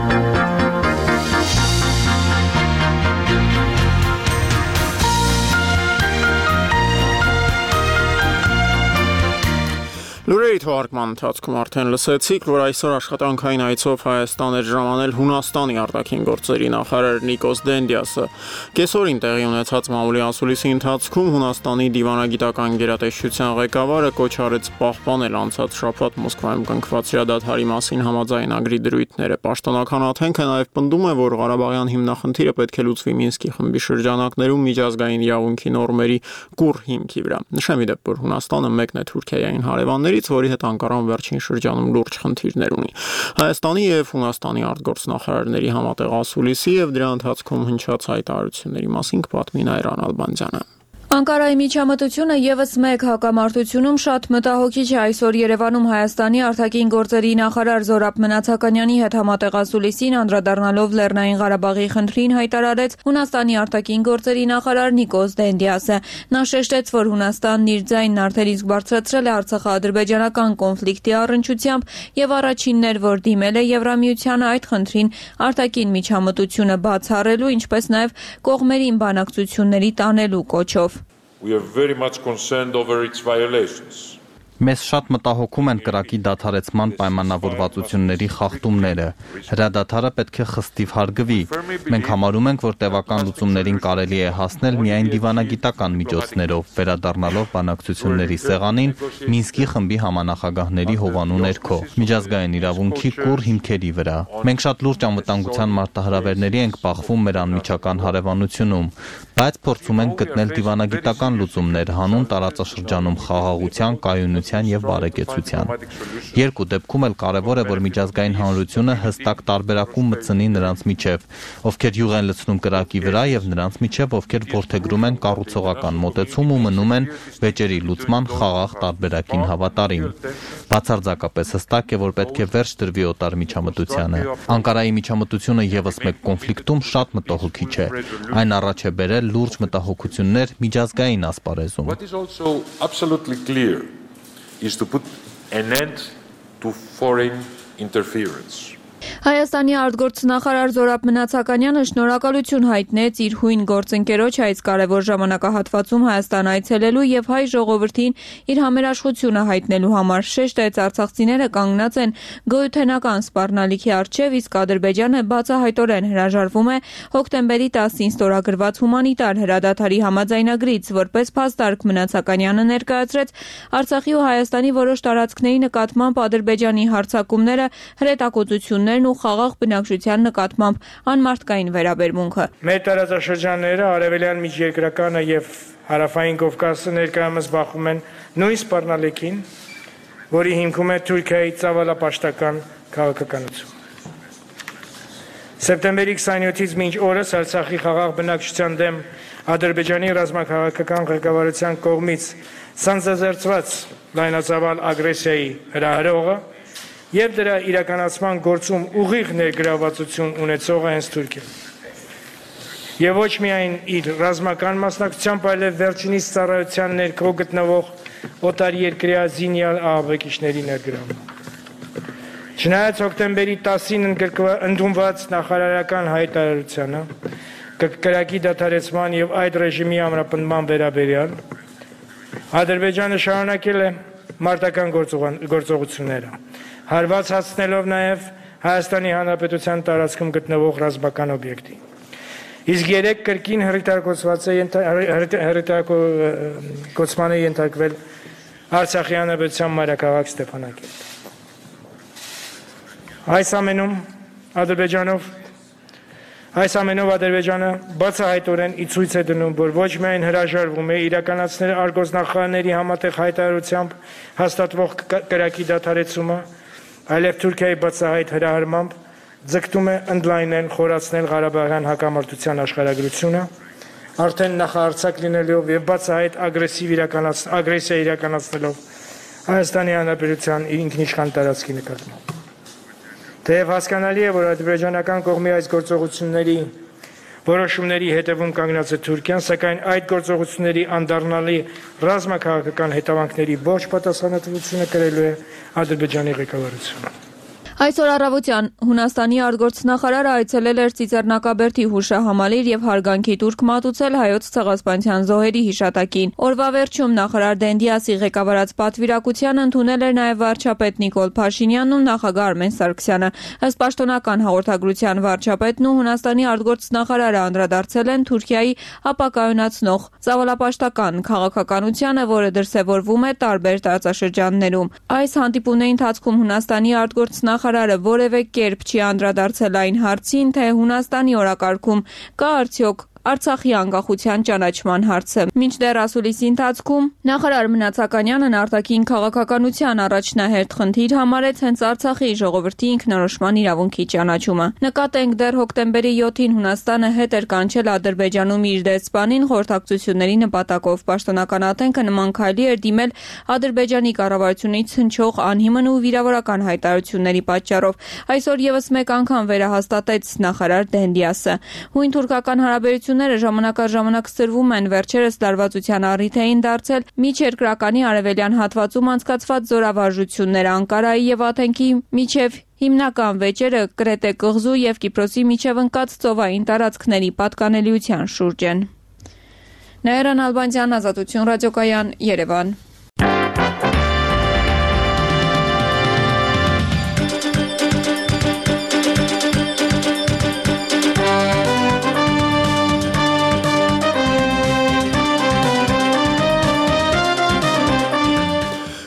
Լուրերի թողարկման ընթացքում արդեն լսեցիք, որ այսօր աշխատանքային այցով Հայաստան էր ժամանել Հունաստանի արտաքին գործերի նախարար Նիկոս Դենդիասը։ Կեսօրին տեղի ունեցած մամուլի ասուլիսի ընթացքում Հունաստանի դիվանագիտական գերատեսչության ղեկավարը կոչ արեց պահպանել անցած շաբաթ Մոսկվայում կնքված հրադադարի մասին համաձայնագրի դրույթները։ Պաշտոնական աթենքը նաև պնդում է, որ Ղարաբաղյան հիմնախնդիրը պետք է լուծվի Մինսկի խմբի շրջանակներում միջազգային իրավունքի նորմերի կուռ հիմքի վրա։ Նշեմ ի դեպ, որ Հունաստանը մեկն է Թուրքիային հարևաններից, որի հետ Անկարան վերջին շրջանում լուրջ խնդիրներ ունի։ Հայաստանի եւ Հունաստանի արտգործնախարարների համատեղ ասուլիսի եւ դրա ընթացքում հնչած հայտարարությունների մասին կպատմի Նայրան Ալբանդյանը։ Անկարայի միջամտությունը եւս մեկ հակամարտությունում շատ մտահոգիչ է։ Այսօր Երևանում Հայաստանի արտաքին գործերի նախարար Զորաբ Մնացականյանի հետ համատեղ ասուլիսին անդրադառնալով Լեռնային Ղարաբաղի խնդրին հայտարարեց Հունաստանի արտաքին գործերի նախարար Նիկոս Դենդիասը։ Նա շեշտեց, որ Հունաստանն իր ձայնն արդեն իսկ բարձրացրել է Արցախա-ադրբեջանական կոնֆլիկտի առնչությամբ եւ առաջինն էր, որ դիմել է Եվրամիությանը այդ խնդրին արտաքին միջամտությունը բացառելու, ինչպես նաեւ կողմերին բանակցությունների տանելու կոչով։ We are very much concerned over its violations. Մեզ շատ մտահոգում են կրակի դադարեցման պայմանավորվածությունների խախտումները։ Հրադադարը պետք է խստիվ հարգվի։ Մենք համարում ենք, որ տևական լուծումներին կարելի է հասնել միայն դիվանագիտական միջոցներով, վերադառնալով բանակցությունների սեղանին Մինսկի խմբի համանախագահների հովանու ներքո, միջազգային իրավունքի կուռ հիմքերի վրա։ Մենք շատ լուրջ անվտանգության մարտահրավերների ենք բախվում մեր անմիջական հարևանությունում, բայց փորձում ենք գտնել դիվանագիտական լուծումներ հանուն տարածաշրջանում խաղաղության, կայունության եւ բարեկեցության։ Երկու դեպքում էլ կարեւոր է, որ միջազգային հանրությունը հստակ տարբերակում մտցնի նրանց միջև, ովքեր յուղ են լցնում կրակի վրա եւ նրանց միջև, ովքեր որդեգրում են կառուցողական մոտեցում ու մնում են վեճերի լուծման խաղաղ տարբերակին հավատարիմ։ Բացարձակապես հստակ է, որ պետք է վերջ դրվի օտար միջամտությանը։ Անկարայի միջամտությունը եւս մեկ կոնֆլիկտում շատ մտահոգիչ է։ Այն առաջ է բերել լուրջ մտահոգություններ միջազգային ասպարեզում։ What is also absolutely clear is to put an end to foreign interference. Հայաստանի արտգործնախարար Զորաբ Մնացականյանը շնորհակալություն հայտնեց իր հույն գործընկերոջ այս կարևոր ժամանակահատվածում Հայաստան այցելելու եւ հայ ժողովրդին իր համերաշխությունը հայտնելու համար։ Շեշտեց արցախցիները կանգնած են գոյութենական սպառնալիքի առջև, իսկ Ադրբեջանը բացահայտորեն հրաժարվում է հոկտեմբերի 10-ին ստորագրված հումանիտար հրադադարի համաձայնագրից, որպես փաստարկ Մնացականյանը ներկայացրեց Արցախի ու Հայաստանի որոշ տարածքների նկատմամբ Ադրբեջանի հարձակումները, հրետակոծություններն ու խաղաղ բնակչության նկատմամբ անմարդկային վերաբերմունքը։ Մեր տարածաշրջանները արևելյան միջերկրականը եւ հարավային Կովկասը ներկայումս բախում են նույն սպառնալիքին, որի հիմքում է Թուրքիայի ծավալապաշտական քաղաքականություն։ Սեպտեմբերի 27-ից մինչ օրս Արցախի խաղաղ բնակչության դեմ Ադրբեջանի ռազմաքաղաքական ղեկավարության կողմից սանձազերծված լայնածավալ ագրեսիայի հրահրողը եւ դրա իրականացման գործում ուղիղ ներգրավվածություն ունեցողը հենց Թուրքիան։ Եվ ոչ միայն իր ռազմական մասնակցությամբ, այլև վերջինիս ծառայության ներքո գտնվող օտար երկրյա զինյալ ահաբեկիչների ներգրավումը։ Չնայած հոկտեմբերի 10-ին ընդունված նախարարական հայտարարությանը կրակի դադարեցման եւ այդ ռեժիմի ամրապնդման վերաբերյալ Ադրբեջանը շարունակել է մարտական գործողությունները, հարված հասցնելով նաեւ Հայաստանի Հանրապետության տարածքում գտնվող ռազմական օբյեկտի։ Իսկ երեք կրկին հրետակոծման է ենթարկվել Արցախի Հանրապետության մայրաքաղաք Ստեփանակերտ։ Այս ամենով Ադրբեջանը բացահայտորեն ի ցույց է դնում, որ ոչ միայն հրաժարվում է իրականացնել արտգործնախարարների համատեղ հայտարարությամբ հաստատվող կրակի դադարեցումը, այլև Թուրքիայի բացահայտ հրահրմամբ ձգտում է ընդլայնել, խորացնել Ղարաբաղյան հակամարտության աշխարհագրությունը, արդեն նախահարձակ լինելով եւ բացահայտ ագրեսիա իրականացնելով Հայաստանի Հանրապետության ինքնիշխան տարածքի նկատմամբ։ Թեև հասկանալի է, որ ադրբեջանական կողմի այս գործողությունների որոշումների հետևում կանգնած է Թուրքիան, սակայն այդ գործողությունների անդառնալի ռազմաքաղաքական հետևանքների ողջ պատասխանատվությունը կրելու է Ադրբեջանի ղեկավարությունը։ Այսօր առավոտյան Հունաստանի արտգործնախարարը այցելել էր Ծիծեռնակաբերդի հուշահամալիր եւ հարգանքի տուրք մատուցել հայոց ցեղասպանության զոհերի հիշատակին։ Օրվա վերջում նախարար Դենդիասի ղեկավարած պատվիրակությանը ընդունել էր նաեւ վարչապետ Նիկոլ Փաշինյանն ու նախագահ Արմեն Սարգսյանը։ Ըստ պաշտոնական հաղորդագրության վարչապետն ու Հունաստանի արտգործնախարարը անդրադարձել են Թուրքիայի ապակայունացնող ծավալապաշտական քաղաքականությանը, որը դրսևորվում է տարբեր տարածաշրջաններում։ Այս հանդիպումների ընթացքում Հունաստանի արտգործնախարարը որևէ կերպ չի անդրադարձել այն հարցին, թե Հունաստանի օրակարգում կա արդյոք Արցախի անկախության ճանաչման հարցը։ Մինչդեռ ասուլիսի ընթացքում նախարար Մնացականյանն արտաքին քաղաքականության առաջնահերթ խնդիր համարեց հենց Արցախի ժողովրդի ինքնորոշման իրավունքի ճանաչումը։ Նկատենք, դեռ հոկտեմբերի 7-ին Հունաստանը հետ էր կանչել Ադրբեջանում իր դեսպանին խորհրդակցությունների նպատակով։ Պաշտոնական ատենքը նման քայլի էր դիմել Ադրբեջանի կառավարությունից հնչող անհիմն ու վիրավորական հայտարարությունների պատճառով։ Այսօր եւս մեկ անգամ վերահաստատեց նախարար Դենդիասը։ Հույն թուրքական հարաբերությունները ժամանակ սրվում են, վերջերս լարվածության առիթ էին դարձել միջերկրականի արևելյան հատվածում անցկացված զորավարժությունները Անկարայի եւ Աթենքի միջև հիմնական վեճերը Կրետե կղզու եւ Կիպրոսի միջև ընկած ծովային տարածքների պատկանելիության շուրջ են։ Նաիրա Նալբանդյան, Ազատություն ռադիոկայան, Երևան։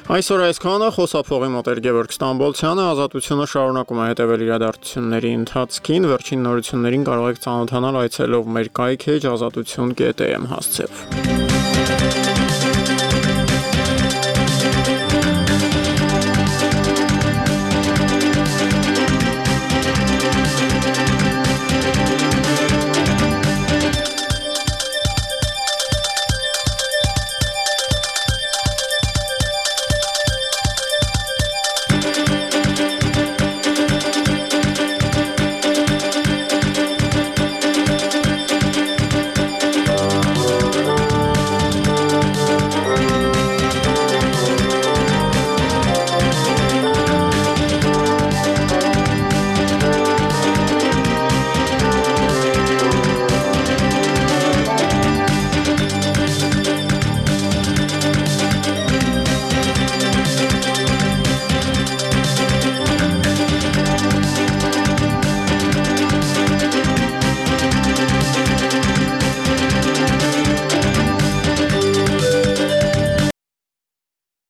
Այսօր այսքանը, խոսափողի մոտ էր Գևորգ Ստամբոլցյանը, Ազատությունը շարունակում է հետևել իրադարձությունների ընթացքին, վերջին նորություններին կարող եք ծանոթանալ այցելելով մեր կայքեջ azatutun.am հասցեով։